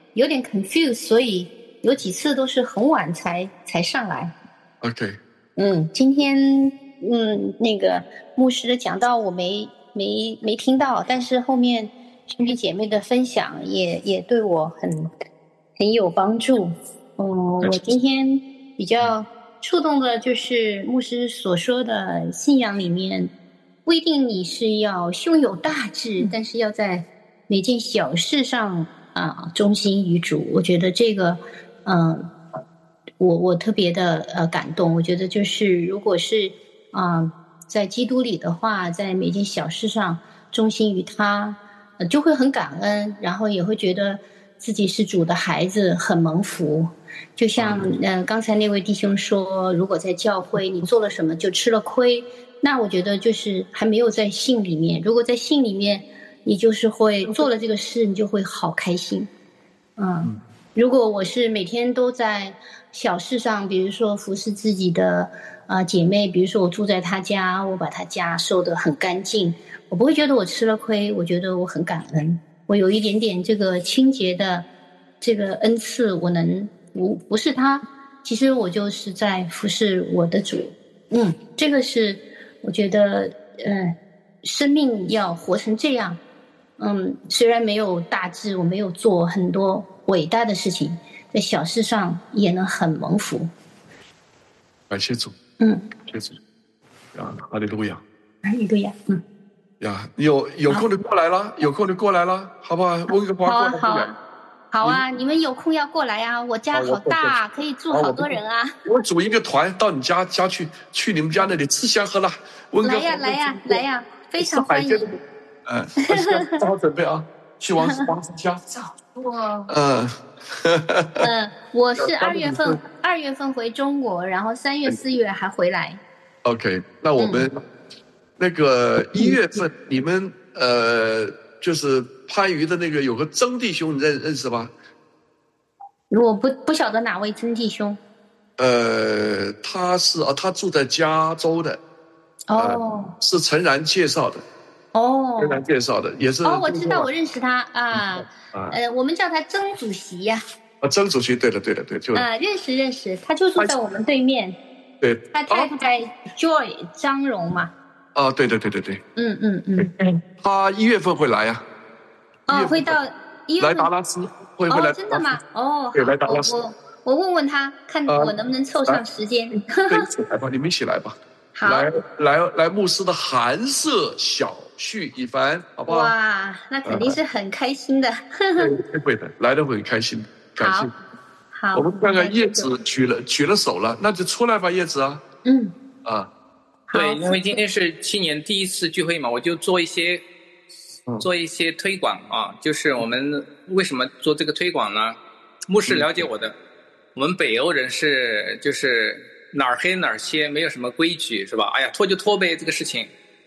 有点 confused， 所以有几次都是很晚才才上来。 OK。 嗯，今天嗯那个牧师讲到我没没没听到，但是后面兄弟姐妹的分享也也对我很很有帮助。嗯，我今天比较触动的就是牧师所说的信仰里面，不一定你是要胸有大志，但是要在每件小事上啊忠心于主。我觉得这个，嗯，我我特别的呃感动。我觉得就是如果是啊、呃、在基督里的话，在每件小事上忠心于他，呃，就会很感恩，然后也会觉得自己是主的孩子，很蒙福。就像呃刚才那位弟兄说，如果在教会你做了什么就吃了亏，那我觉得就是还没有在信里面。如果在信里面，你就是会做了这个事，你就会好开心。嗯，如果我是每天都在小事上，比如说服侍自己的呃姐妹，比如说我住在她家，我把她家收得很干净，我不会觉得我吃了亏，我觉得我很感恩，我有一点点这个清洁的这个恩赐，我能不不是他，其实我就是在服侍我的主。嗯，这个是我觉得呃生命要活成这样。嗯，虽然没有大志，我没有做很多伟大的事情，在小事上也能很蒙福。 感谢主。 嗯， 感谢主。啊，哈利路亚。 哈利路亚。嗯。 呀，有有空就过来了，有空就过来了，好不好？温个花过来。 好啊，好啊，你们有空要过来啊！我家好大，可以住好多人啊。 我组一个团到你家家去，去你们家那里吃香喝辣。温哥来呀来呀来呀，非常欢迎。 嗯，做好准备啊，去王王师家。 我嗯。 嗯，我是二月份二月份回中国，然后三月四月还回来。 OK， 那我们。嗯那个一月份，你们呃，就是番禺的那个有个曾弟兄，你认认识吧？ 我不不晓得哪位曾弟兄。 呃，他是啊，他住在加州的。 哦。 呃、是陈然介绍的。 哦。 陈然介绍的，也是。 哦，我知道，我认识他啊。啊呃，我们叫他曾主席呀。 啊，曾主席，对了，对了，对，就。 啊，认识认识，他就住在我们对面。 对。 他太太 Joy 张荣嘛。 啊，对对对对对， 嗯嗯嗯， 他一月份会来呀、 啊。哦，会到一月份来达拉斯，会会来。 哦，真的吗？哦， 对，来达拉斯。 我我问问他，看我能不能凑上时间。 对，一起来吧，你们一起来吧。 好。 来来来，牧师的寒舍小婿一番，好不好？ 哇，那肯定是很开心的。 对，会的，来的会很开心，感谢。 好。 我们看看叶子举了举了手了，那就出来吧，叶子啊。 嗯。 啊。 对，因为今天是七年第一次聚会嘛，我就做一些做一些推广啊。就是我们为什么做这个推广呢？牧师了解我的，我们北欧人是就是哪儿黑哪儿切，没有什么规矩，是吧？哎呀，拖就拖呗，这个事情，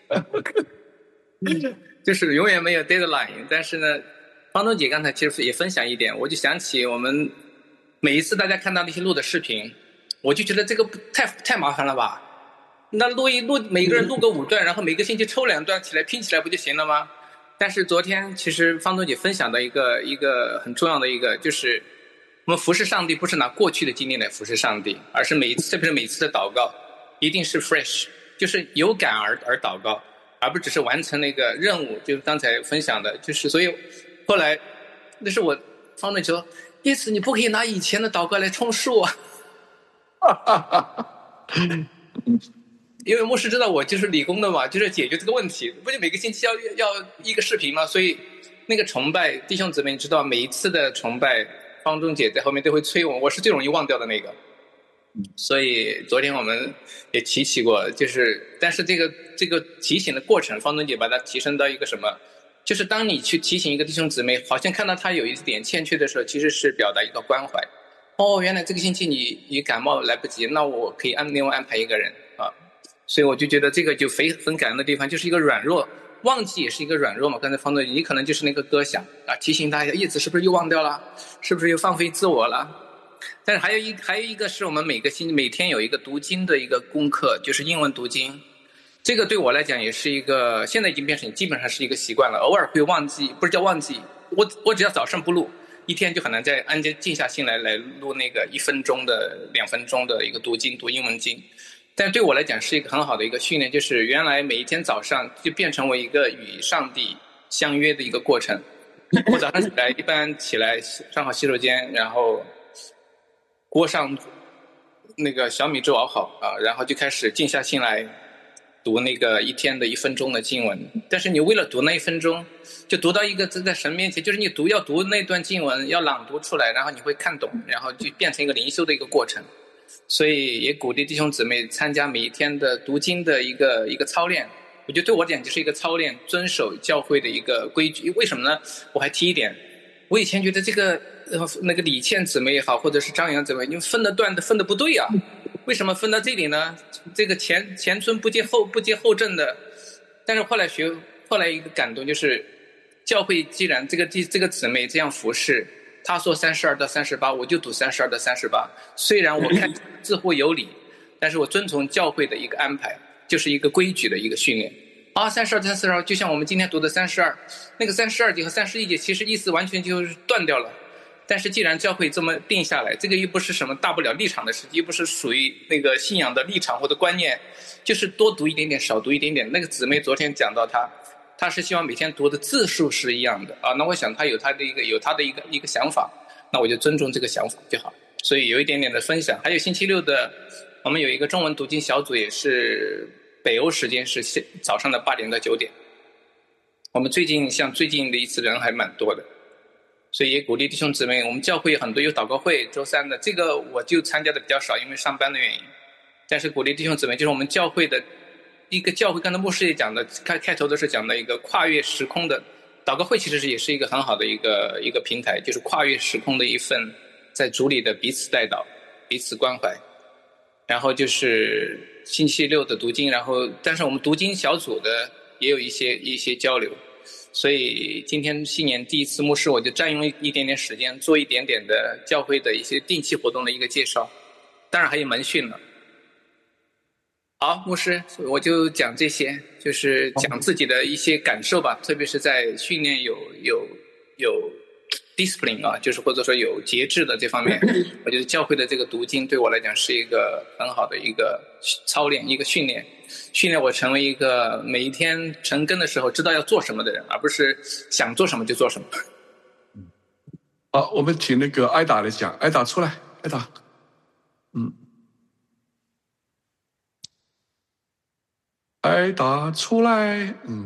就是永远没有 deadline。但是呢，方东姐刚才其实也分享一点，我就想起我们每一次大家看到那些录的视频，我就觉得这个太太麻烦了吧。那录一录，每个人录个五段，然后每个星期抽两段起来拼起来不就行了吗？但是昨天其实方东姐分享的一个一个很重要的一个，就是我们服侍上帝不是拿过去的经历来服侍上帝，而是每一次，特别是每一次的祷告，一定是 fresh， 就是有感而而祷告，而不只是完成那个任务。就是刚才分享的，就是所以后来那是我方东姐说，叶子你不可以拿以前的祷告来充数啊。因为牧师知道我就是理工的嘛，就是解决这个问题，不就每个星期要要一个视频嘛，所以那个崇拜弟兄姊妹，你知道每一次的崇拜，方中姐在后面都会催我，我是最容易忘掉的那个，所以昨天我们也提起过，就是但是这个这个提醒的过程，方中姐把它提升到一个什么，就是当你去提醒一个弟兄姊妹，好像看到他有一点欠缺的时候，其实是表达一个关怀。哦，原来这个星期你你感冒来不及，那我可以安另外安排一个人啊。所以我就觉得这个就非很感恩的地方，就是一个软弱，忘记也是一个软弱嘛。刚才方总，你可能就是那个歌响啊，提醒大家，叶子是不是又忘掉了？是不是又放飞自我了？但是还有一还有一个是我们每个星每天有一个读经的一个功课，就是英文读经。这个对我来讲也是一个，现在已经变成基本上是一个习惯了，偶尔会忘记，不是叫忘记，我我只要早上不录， 一天就很难再安静静下心来来录那个一分钟的、两分钟的一个读经、读英文经。但对我来讲是一个很好的一个训练，就是原来每一天早上就变成为一个与上帝相约的一个过程。我早上起来一般起来上好洗手间，然后锅上那个小米粥熬好啊，然后就开始静下心来读那个一天的一分钟的经文。但是你为了读那一分钟，就读到一个在神面前，就是你读要读那段经文，要朗读出来，然后你会看懂，然后就变成一个灵修的一个过程。所以也鼓励弟兄姊妹参加每一天的读经的一个一个操练。我觉得对我讲就是一个操练，遵守教会的一个规矩。为什么呢？我还提一点，我以前觉得这个呃那个李倩姊妹也好，或者是张扬姊妹，你们分的段的分的不对啊。为什么分到这里呢？这个前前村不接后不接后阵的。但是后来学后来一个感动就是，教会既然这个这个姊妹这样服侍，她说三十二到三十八，我就读三十二到三十八。虽然我看似乎有理，但是我遵从教会的一个安排，就是一个规矩的一个训练。啊，三十二到三十二，就像我们今天读的三十二，那个三十二节和三十一节，其实意思完全就是断掉了。但是既然教会这么定下来，这个又不是什么大不了立场的事，又不是属于那个信仰的立场或者观念，就是多读一点点，少读一点点。那个姊妹昨天讲到她，她是希望每天读的字数是一样的啊。那我想她有她的一个有她的一个一个想法，那我就尊重这个想法就好。所以有一点点的分享。还有星期六的，我们有一个中文读经小组，也是北欧时间是早上的八点到九点。我们最近像最近的一次人还蛮多的。所以也鼓励弟兄姊妹，我们教会很多有祷告会，周三的这个我就参加的比较少，因为上班的原因。但是鼓励弟兄姊妹，就是我们教会的一个教会，刚才牧师也讲的，开开头的是讲的一个跨越时空的祷告会，其实是也是一个很好的一个一个平台，就是跨越时空的一份在主里的彼此代祷、彼此关怀。然后就是星期六的读经，然后但是我们读经小组的也有一些一些交流。所以今天新年第一次牧师，我就占用一点点时间，做一点点的教会的一些定期活动的一个介绍，当然还有门训了。好，牧师，我就讲这些，就是讲自己的一些感受吧，特别是在训练有有有 discipline 啊，就是或者说有节制的这方面，我觉得教会的这个读经对我来讲是一个很好的一个操练，一个训练。训练我成为一个每一天晨更的时候知道要做什么的人，而不是想做什么就做什么。 好，我们请那个艾达来讲。艾达出来，艾达。嗯，艾达出来。嗯，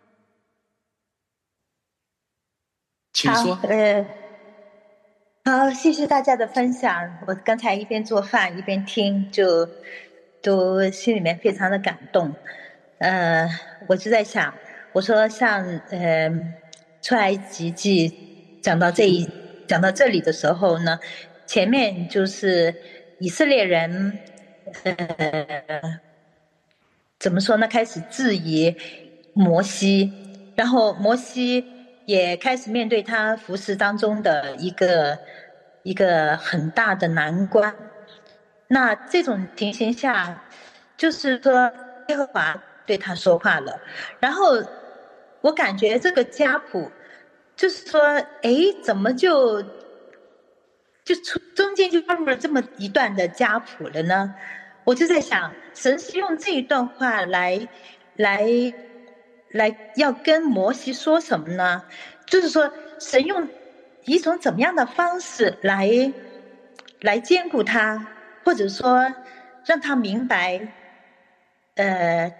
请说。 好，呃，好，谢谢大家的分享。我刚才一边做饭一边听，就。都心里面非常的感动，呃，我就在想，我说像呃出埃及记讲到这一讲到这里的时候呢，前面就是以色列人，呃，怎么说呢？开始质疑摩西，然后摩西也开始面对他服事当中的一个一个很大的难关。那这种情形下，就是说耶和华对他说话了，然后我感觉这个家谱，就是说，哎，怎么就就中间就加入了这么一段的家谱了呢？我就在想，神是用这一段话来来来要跟摩西说什么呢？就是说，神用一种怎么样的方式来来兼顾他？或者说让他明白，呃，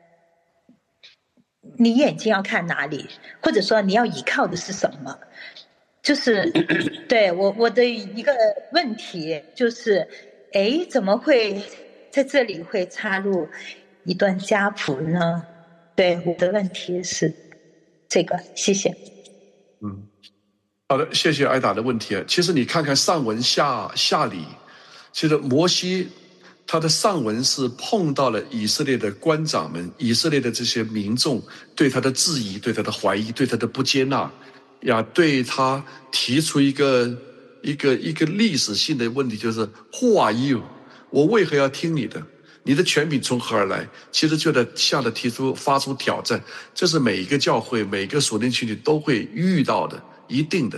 你眼睛要看哪里，或者说你要依靠的是什么？就是对我我的一个问题就是，哎，怎么会在这里会插入一段家谱呢？对，我的问题是这个，谢谢。 嗯，好的，谢谢艾达的问题。其实你看看上文下下理。其实摩西他的上文是碰到了以色列的官长们，以色列的这些民众对他的质疑，对他的怀疑，对他的不接纳呀，对他提出一个一个一个历史性的问题，就是 Who are you？ 我为何要听你的？你的权柄从何而来？其实就在下的提出发出挑战，这是每一个教会每一个属灵群体都会遇到的，一定的。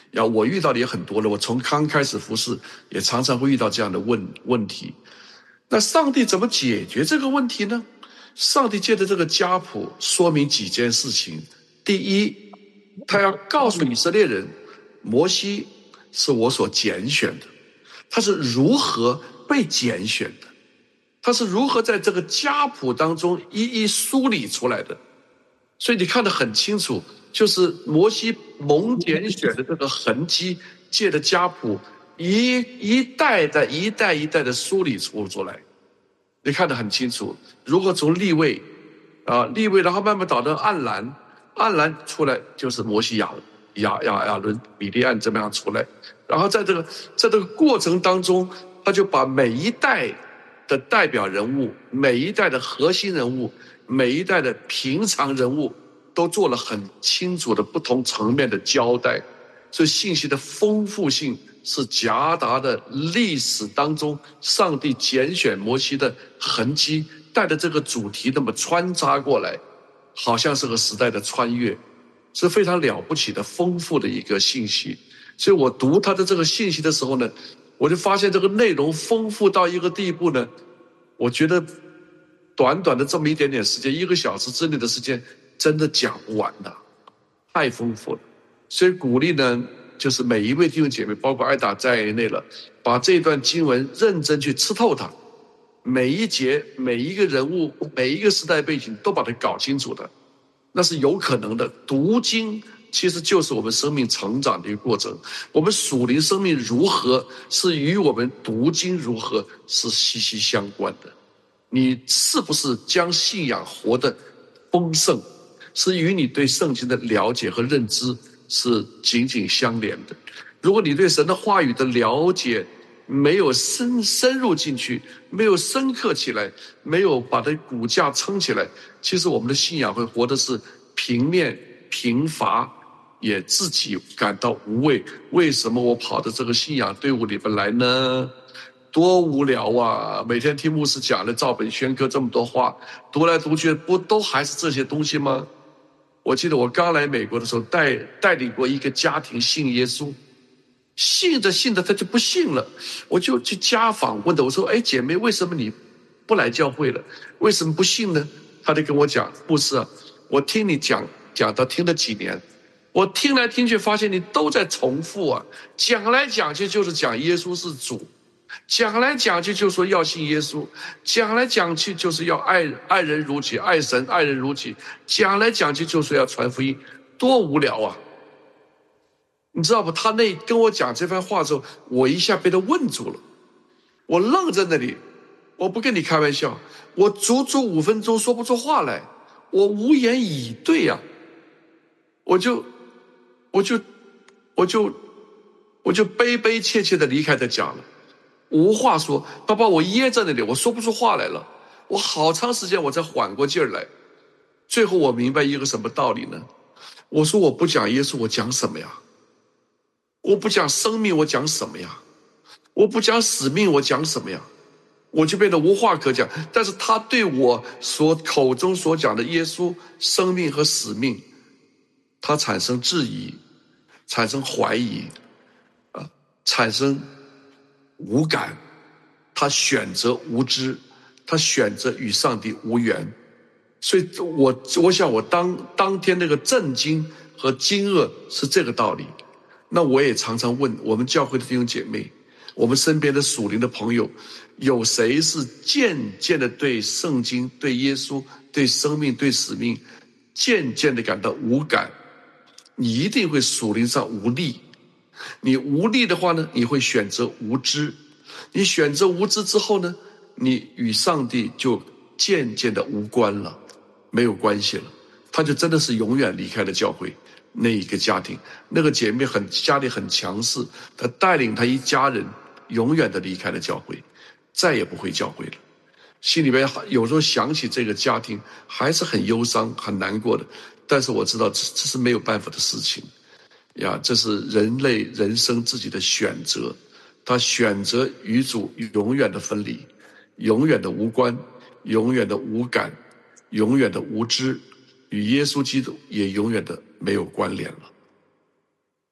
呀，我遇到的也很多了，我从刚开始服侍也常常会遇到这样的问问题。那上帝怎么解决这个问题呢？上帝借着这个家谱说明几件事情。第一，他要告诉以色列人，摩西是我所拣选的，他是如何被拣选的，他是如何在这个家谱当中一一梳理出来的。所以你看得很清楚，就是摩西蒙拣选的这个痕迹，借着家谱一一代的一代一代的梳理出出来，你看得很清楚。如何从利未啊利未，然后慢慢导到暗兰，暗兰出来就是摩西亚亚亚亚伦米利暗这么样出来，然后在这个在这个过程当中，他就把每一代的代表人物，每一代的核心人物，每一代的平常人物都做了很清楚的不同层面的交代，所以信息的丰富性是夹杂的历史当中上帝拣选摩西的痕迹，带着这个主题那么穿插过来，好像是个时代的穿越，是非常了不起的丰富的一个信息。所以我读他的这个信息的时候呢，我就发现这个内容丰富到一个地步呢，我觉得短短的这么一点点时间，一个小时之内的时间，真的讲不完的，太丰富了。所以鼓励呢，就是每一位弟兄姐妹，包括艾达在内了，把这段经文认真去吃透它，每一节、每一个人物、每一个时代背景都把它搞清楚的，那是有可能的。读经其实就是我们生命成长的一个过程，我们属灵生命如何，是与我们读经如何是息息相关的。你是不是将信仰活得丰盛，是与你对圣经的了解和认知是紧紧相连的。如果你对神的话语的了解没有深深入进去，没有深刻起来，没有把它骨架撑起来，其实我们的信仰会活的是平面贫乏，也自己感到无味。为什么我跑到这个信仰队伍里边来呢？多无聊啊！每天听牧师讲的照本宣科这么多话，读来读去不都还是这些东西吗？我记得我刚来美国的时候，带带领过一个家庭信耶稣，信着信着他就不信了，我就去家访问的，我说：“哎，姐妹，为什么你不来教会了？为什么不信呢？”他就跟我讲：“牧师啊，我听你讲讲到听了几年，我听来听去发现你都在重复啊，讲来讲去就是讲耶稣是主。”讲来讲去就说要信耶稣，讲来讲去就是要爱爱人如己，爱神爱人如己，讲来讲去就说要传福音，多无聊啊！你知道不？他那跟我讲这番话之后，我一下被他问住了，我愣在那里，我不跟你开玩笑，我足足五分钟说不出话来，我无言以对呀、啊，我就我就我就我就悲悲切切的离开他家了。无话说，他把我噎在那里，我说不出话来了。我好长时间我才缓过劲儿来。最后我明白一个什么道理呢？我说我不讲耶稣，我讲什么呀？我不讲生命，我讲什么呀？我不讲使命，我讲什么呀？我就变得无话可讲。但是他对我所口中所讲的耶稣、生命和使命，他产生质疑，产生怀疑，啊，产生无感，他选择无知，他选择与上帝无缘。所以我我想我当当天那个震惊和惊愕是这个道理。那我也常常问我们教会的弟兄姐妹，我们身边的属灵的朋友，有谁是渐渐的对圣经、对耶稣、对生命、对使命渐渐的感到无感？你一定会属灵上无力。你无力的话呢，你会选择无知。你选择无知之后呢，你与上帝就渐渐的无关了，没有关系了。他就真的是永远离开了教会。那一个家庭，那个姐妹很家里很强势，她带领她一家人永远的离开了教会，再也不回教会了。心里面有时候想起这个家庭，还是很忧伤很难过的。但是我知道这这是没有办法的事情呀，这是人类人生自己的选择。他选择与主永远的分离，永远的无关，永远的无感，永远的无知，与耶稣基督也永远的没有关联了。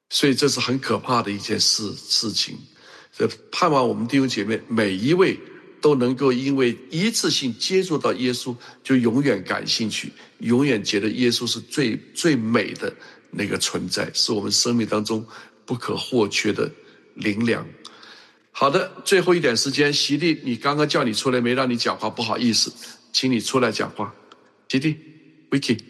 所以这是很可怕的一件事事情。所以盼望我们弟兄姐妹每一位都能够因为一次性接触到耶稣，就永远感兴趣，永远觉得耶稣是最最美的那个存在，是我们生命当中不可或缺的灵粮。好的，最后一点时间，席地，你刚刚叫你出来没让你讲话，不好意思，请你出来讲话。席地 Vicky。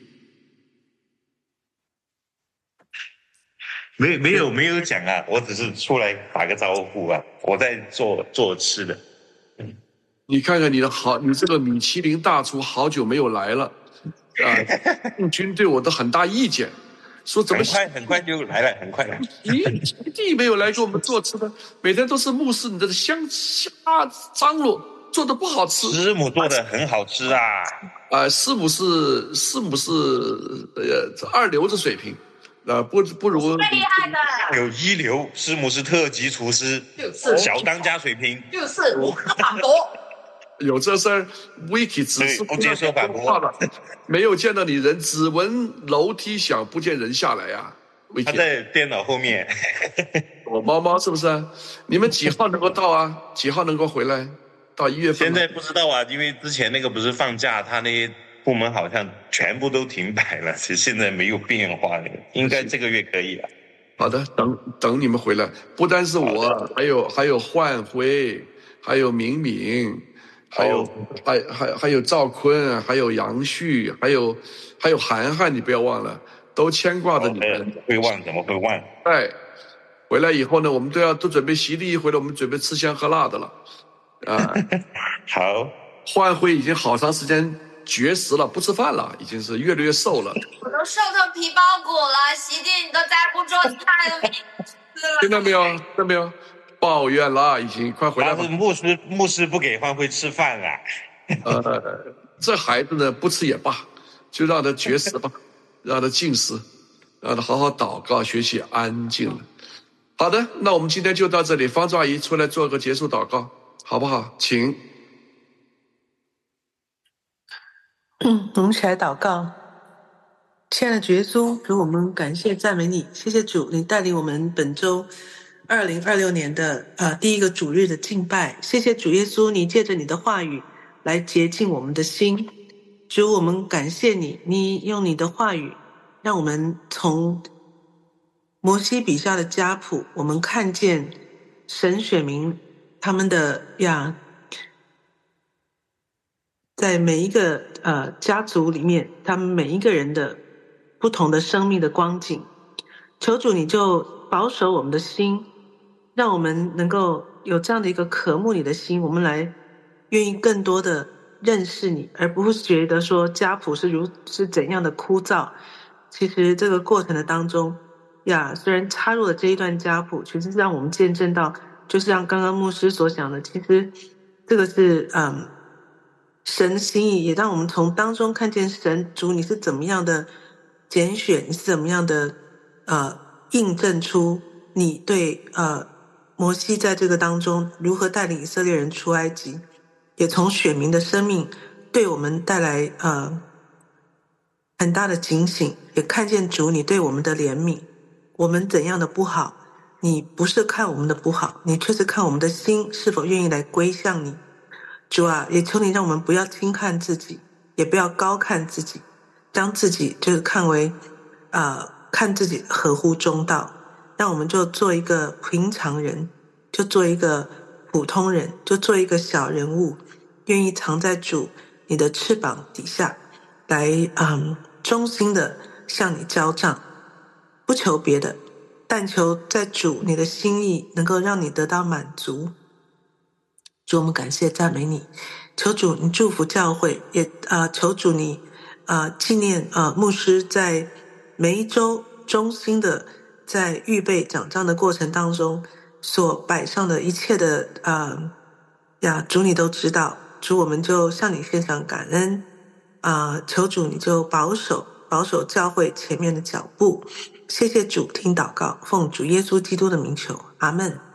没没有没有讲啊，我只是出来打个招呼啊，我在做做吃的。嗯， 你看看你的好，你这个米其林大厨好久没有来了啊，共军对我的很大意见，说怎么很快很快就来了，很快了。 咦，弟没有来给我们做吃的，每天都是牧师你的香虾张罗做的不好吃。 师母做的很好吃啊。 啊、呃，师母是师母是呃二流的水平。啊，不不如最厉害的， 有一流，师母是特级厨师， 就是小当家水平， 就是无可反驳。 有这事儿 ，Vicky 只是不接受反驳， 没有见到你人，只闻楼梯响，不见人下来呀、啊。 他在电脑后面。 我猫猫是不是？你们几号能够到啊？几号能够回来？到一月份？ 现在不知道啊，因为之前那个不是放假，他那些部门好像全部都停摆了，其实现在没有变化，应该这个月可以了。 好的，等等你们回来，不单是我，还有还有焕辉，还有明敏，还有、哦、还还还有赵坤，还有杨旭，还有还有涵涵，你不要忘了，都牵挂着你们。 哦、会忘怎么会忘？ 哎，回来以后呢，我们都要都准备席地一回来，我们准备吃香喝辣的了，啊， 好， 焕辉已经好长时间绝食了，不吃饭了，已经是越来越瘦了。 我都瘦成皮包骨了，席地你都再不做菜了， 听到没有？听到没有？抱怨了，已经快回来吧。 但是牧师牧师不给焕辉吃饭了。 呃，这孩子呢，不吃也罢，就让他绝食吧，让他禁食，让他好好祷告，学习安静了。好的，那我们今天就到这里，方阿姨出来做个结束祷告，好不好？请。 嗯，我们一起来祷告。亲爱的主耶稣，主，我们感谢赞美你，谢谢主，你带领我们本周二零二六年的呃第一个主日的敬拜。谢谢主耶稣，你借着你的话语来洁净我们的心。主，我们感谢你，你用你的话语让我们从摩西笔下的家谱，我们看见神选民他们的呀，在每一个呃家族里面，他们每一个人的不同的生命的光景。求主你就保守我们的心，让我们能够有这样的一个渴慕你的心，我们来愿意更多的认识你，而不是觉得说家谱是如是怎样的枯燥。其实这个过程的当中呀，虽然插入了这一段家谱，其实让我们见证到，就是像刚刚牧师所讲的，其实这个是嗯神心意，也让我们从当中看见神主你是怎么样的拣选，你是怎么样的呃印证出你对呃摩西在这个当中如何带领以色列人出埃及，也从选民的生命对我们带来呃很大的警醒，也看见主你对我们的怜悯，我们怎样的不好，你不是看我们的不好，你却是看我们的心是否愿意来归向你。主啊，也求你让我们不要轻看自己，也不要高看自己，将自己就是看为呃看自己合乎中道，让我们就做一个平常人，就做一个普通人，就做一个小人物，愿意藏在主你的翅膀底下，来嗯忠心的向你交账，不求别的，但求在主你的心意能够让你得到满足。主，我们感谢赞美你，求主你祝福教会，也呃求主你呃纪念呃牧师在每一周忠心的在预备讲章的过程当中所摆上的一切的呃呀，主你都知道。主，我们就向你献上感恩啊、呃！求主你就保守保守教会前面的脚步。谢谢主，听祷告，奉主耶稣基督的名求，阿们。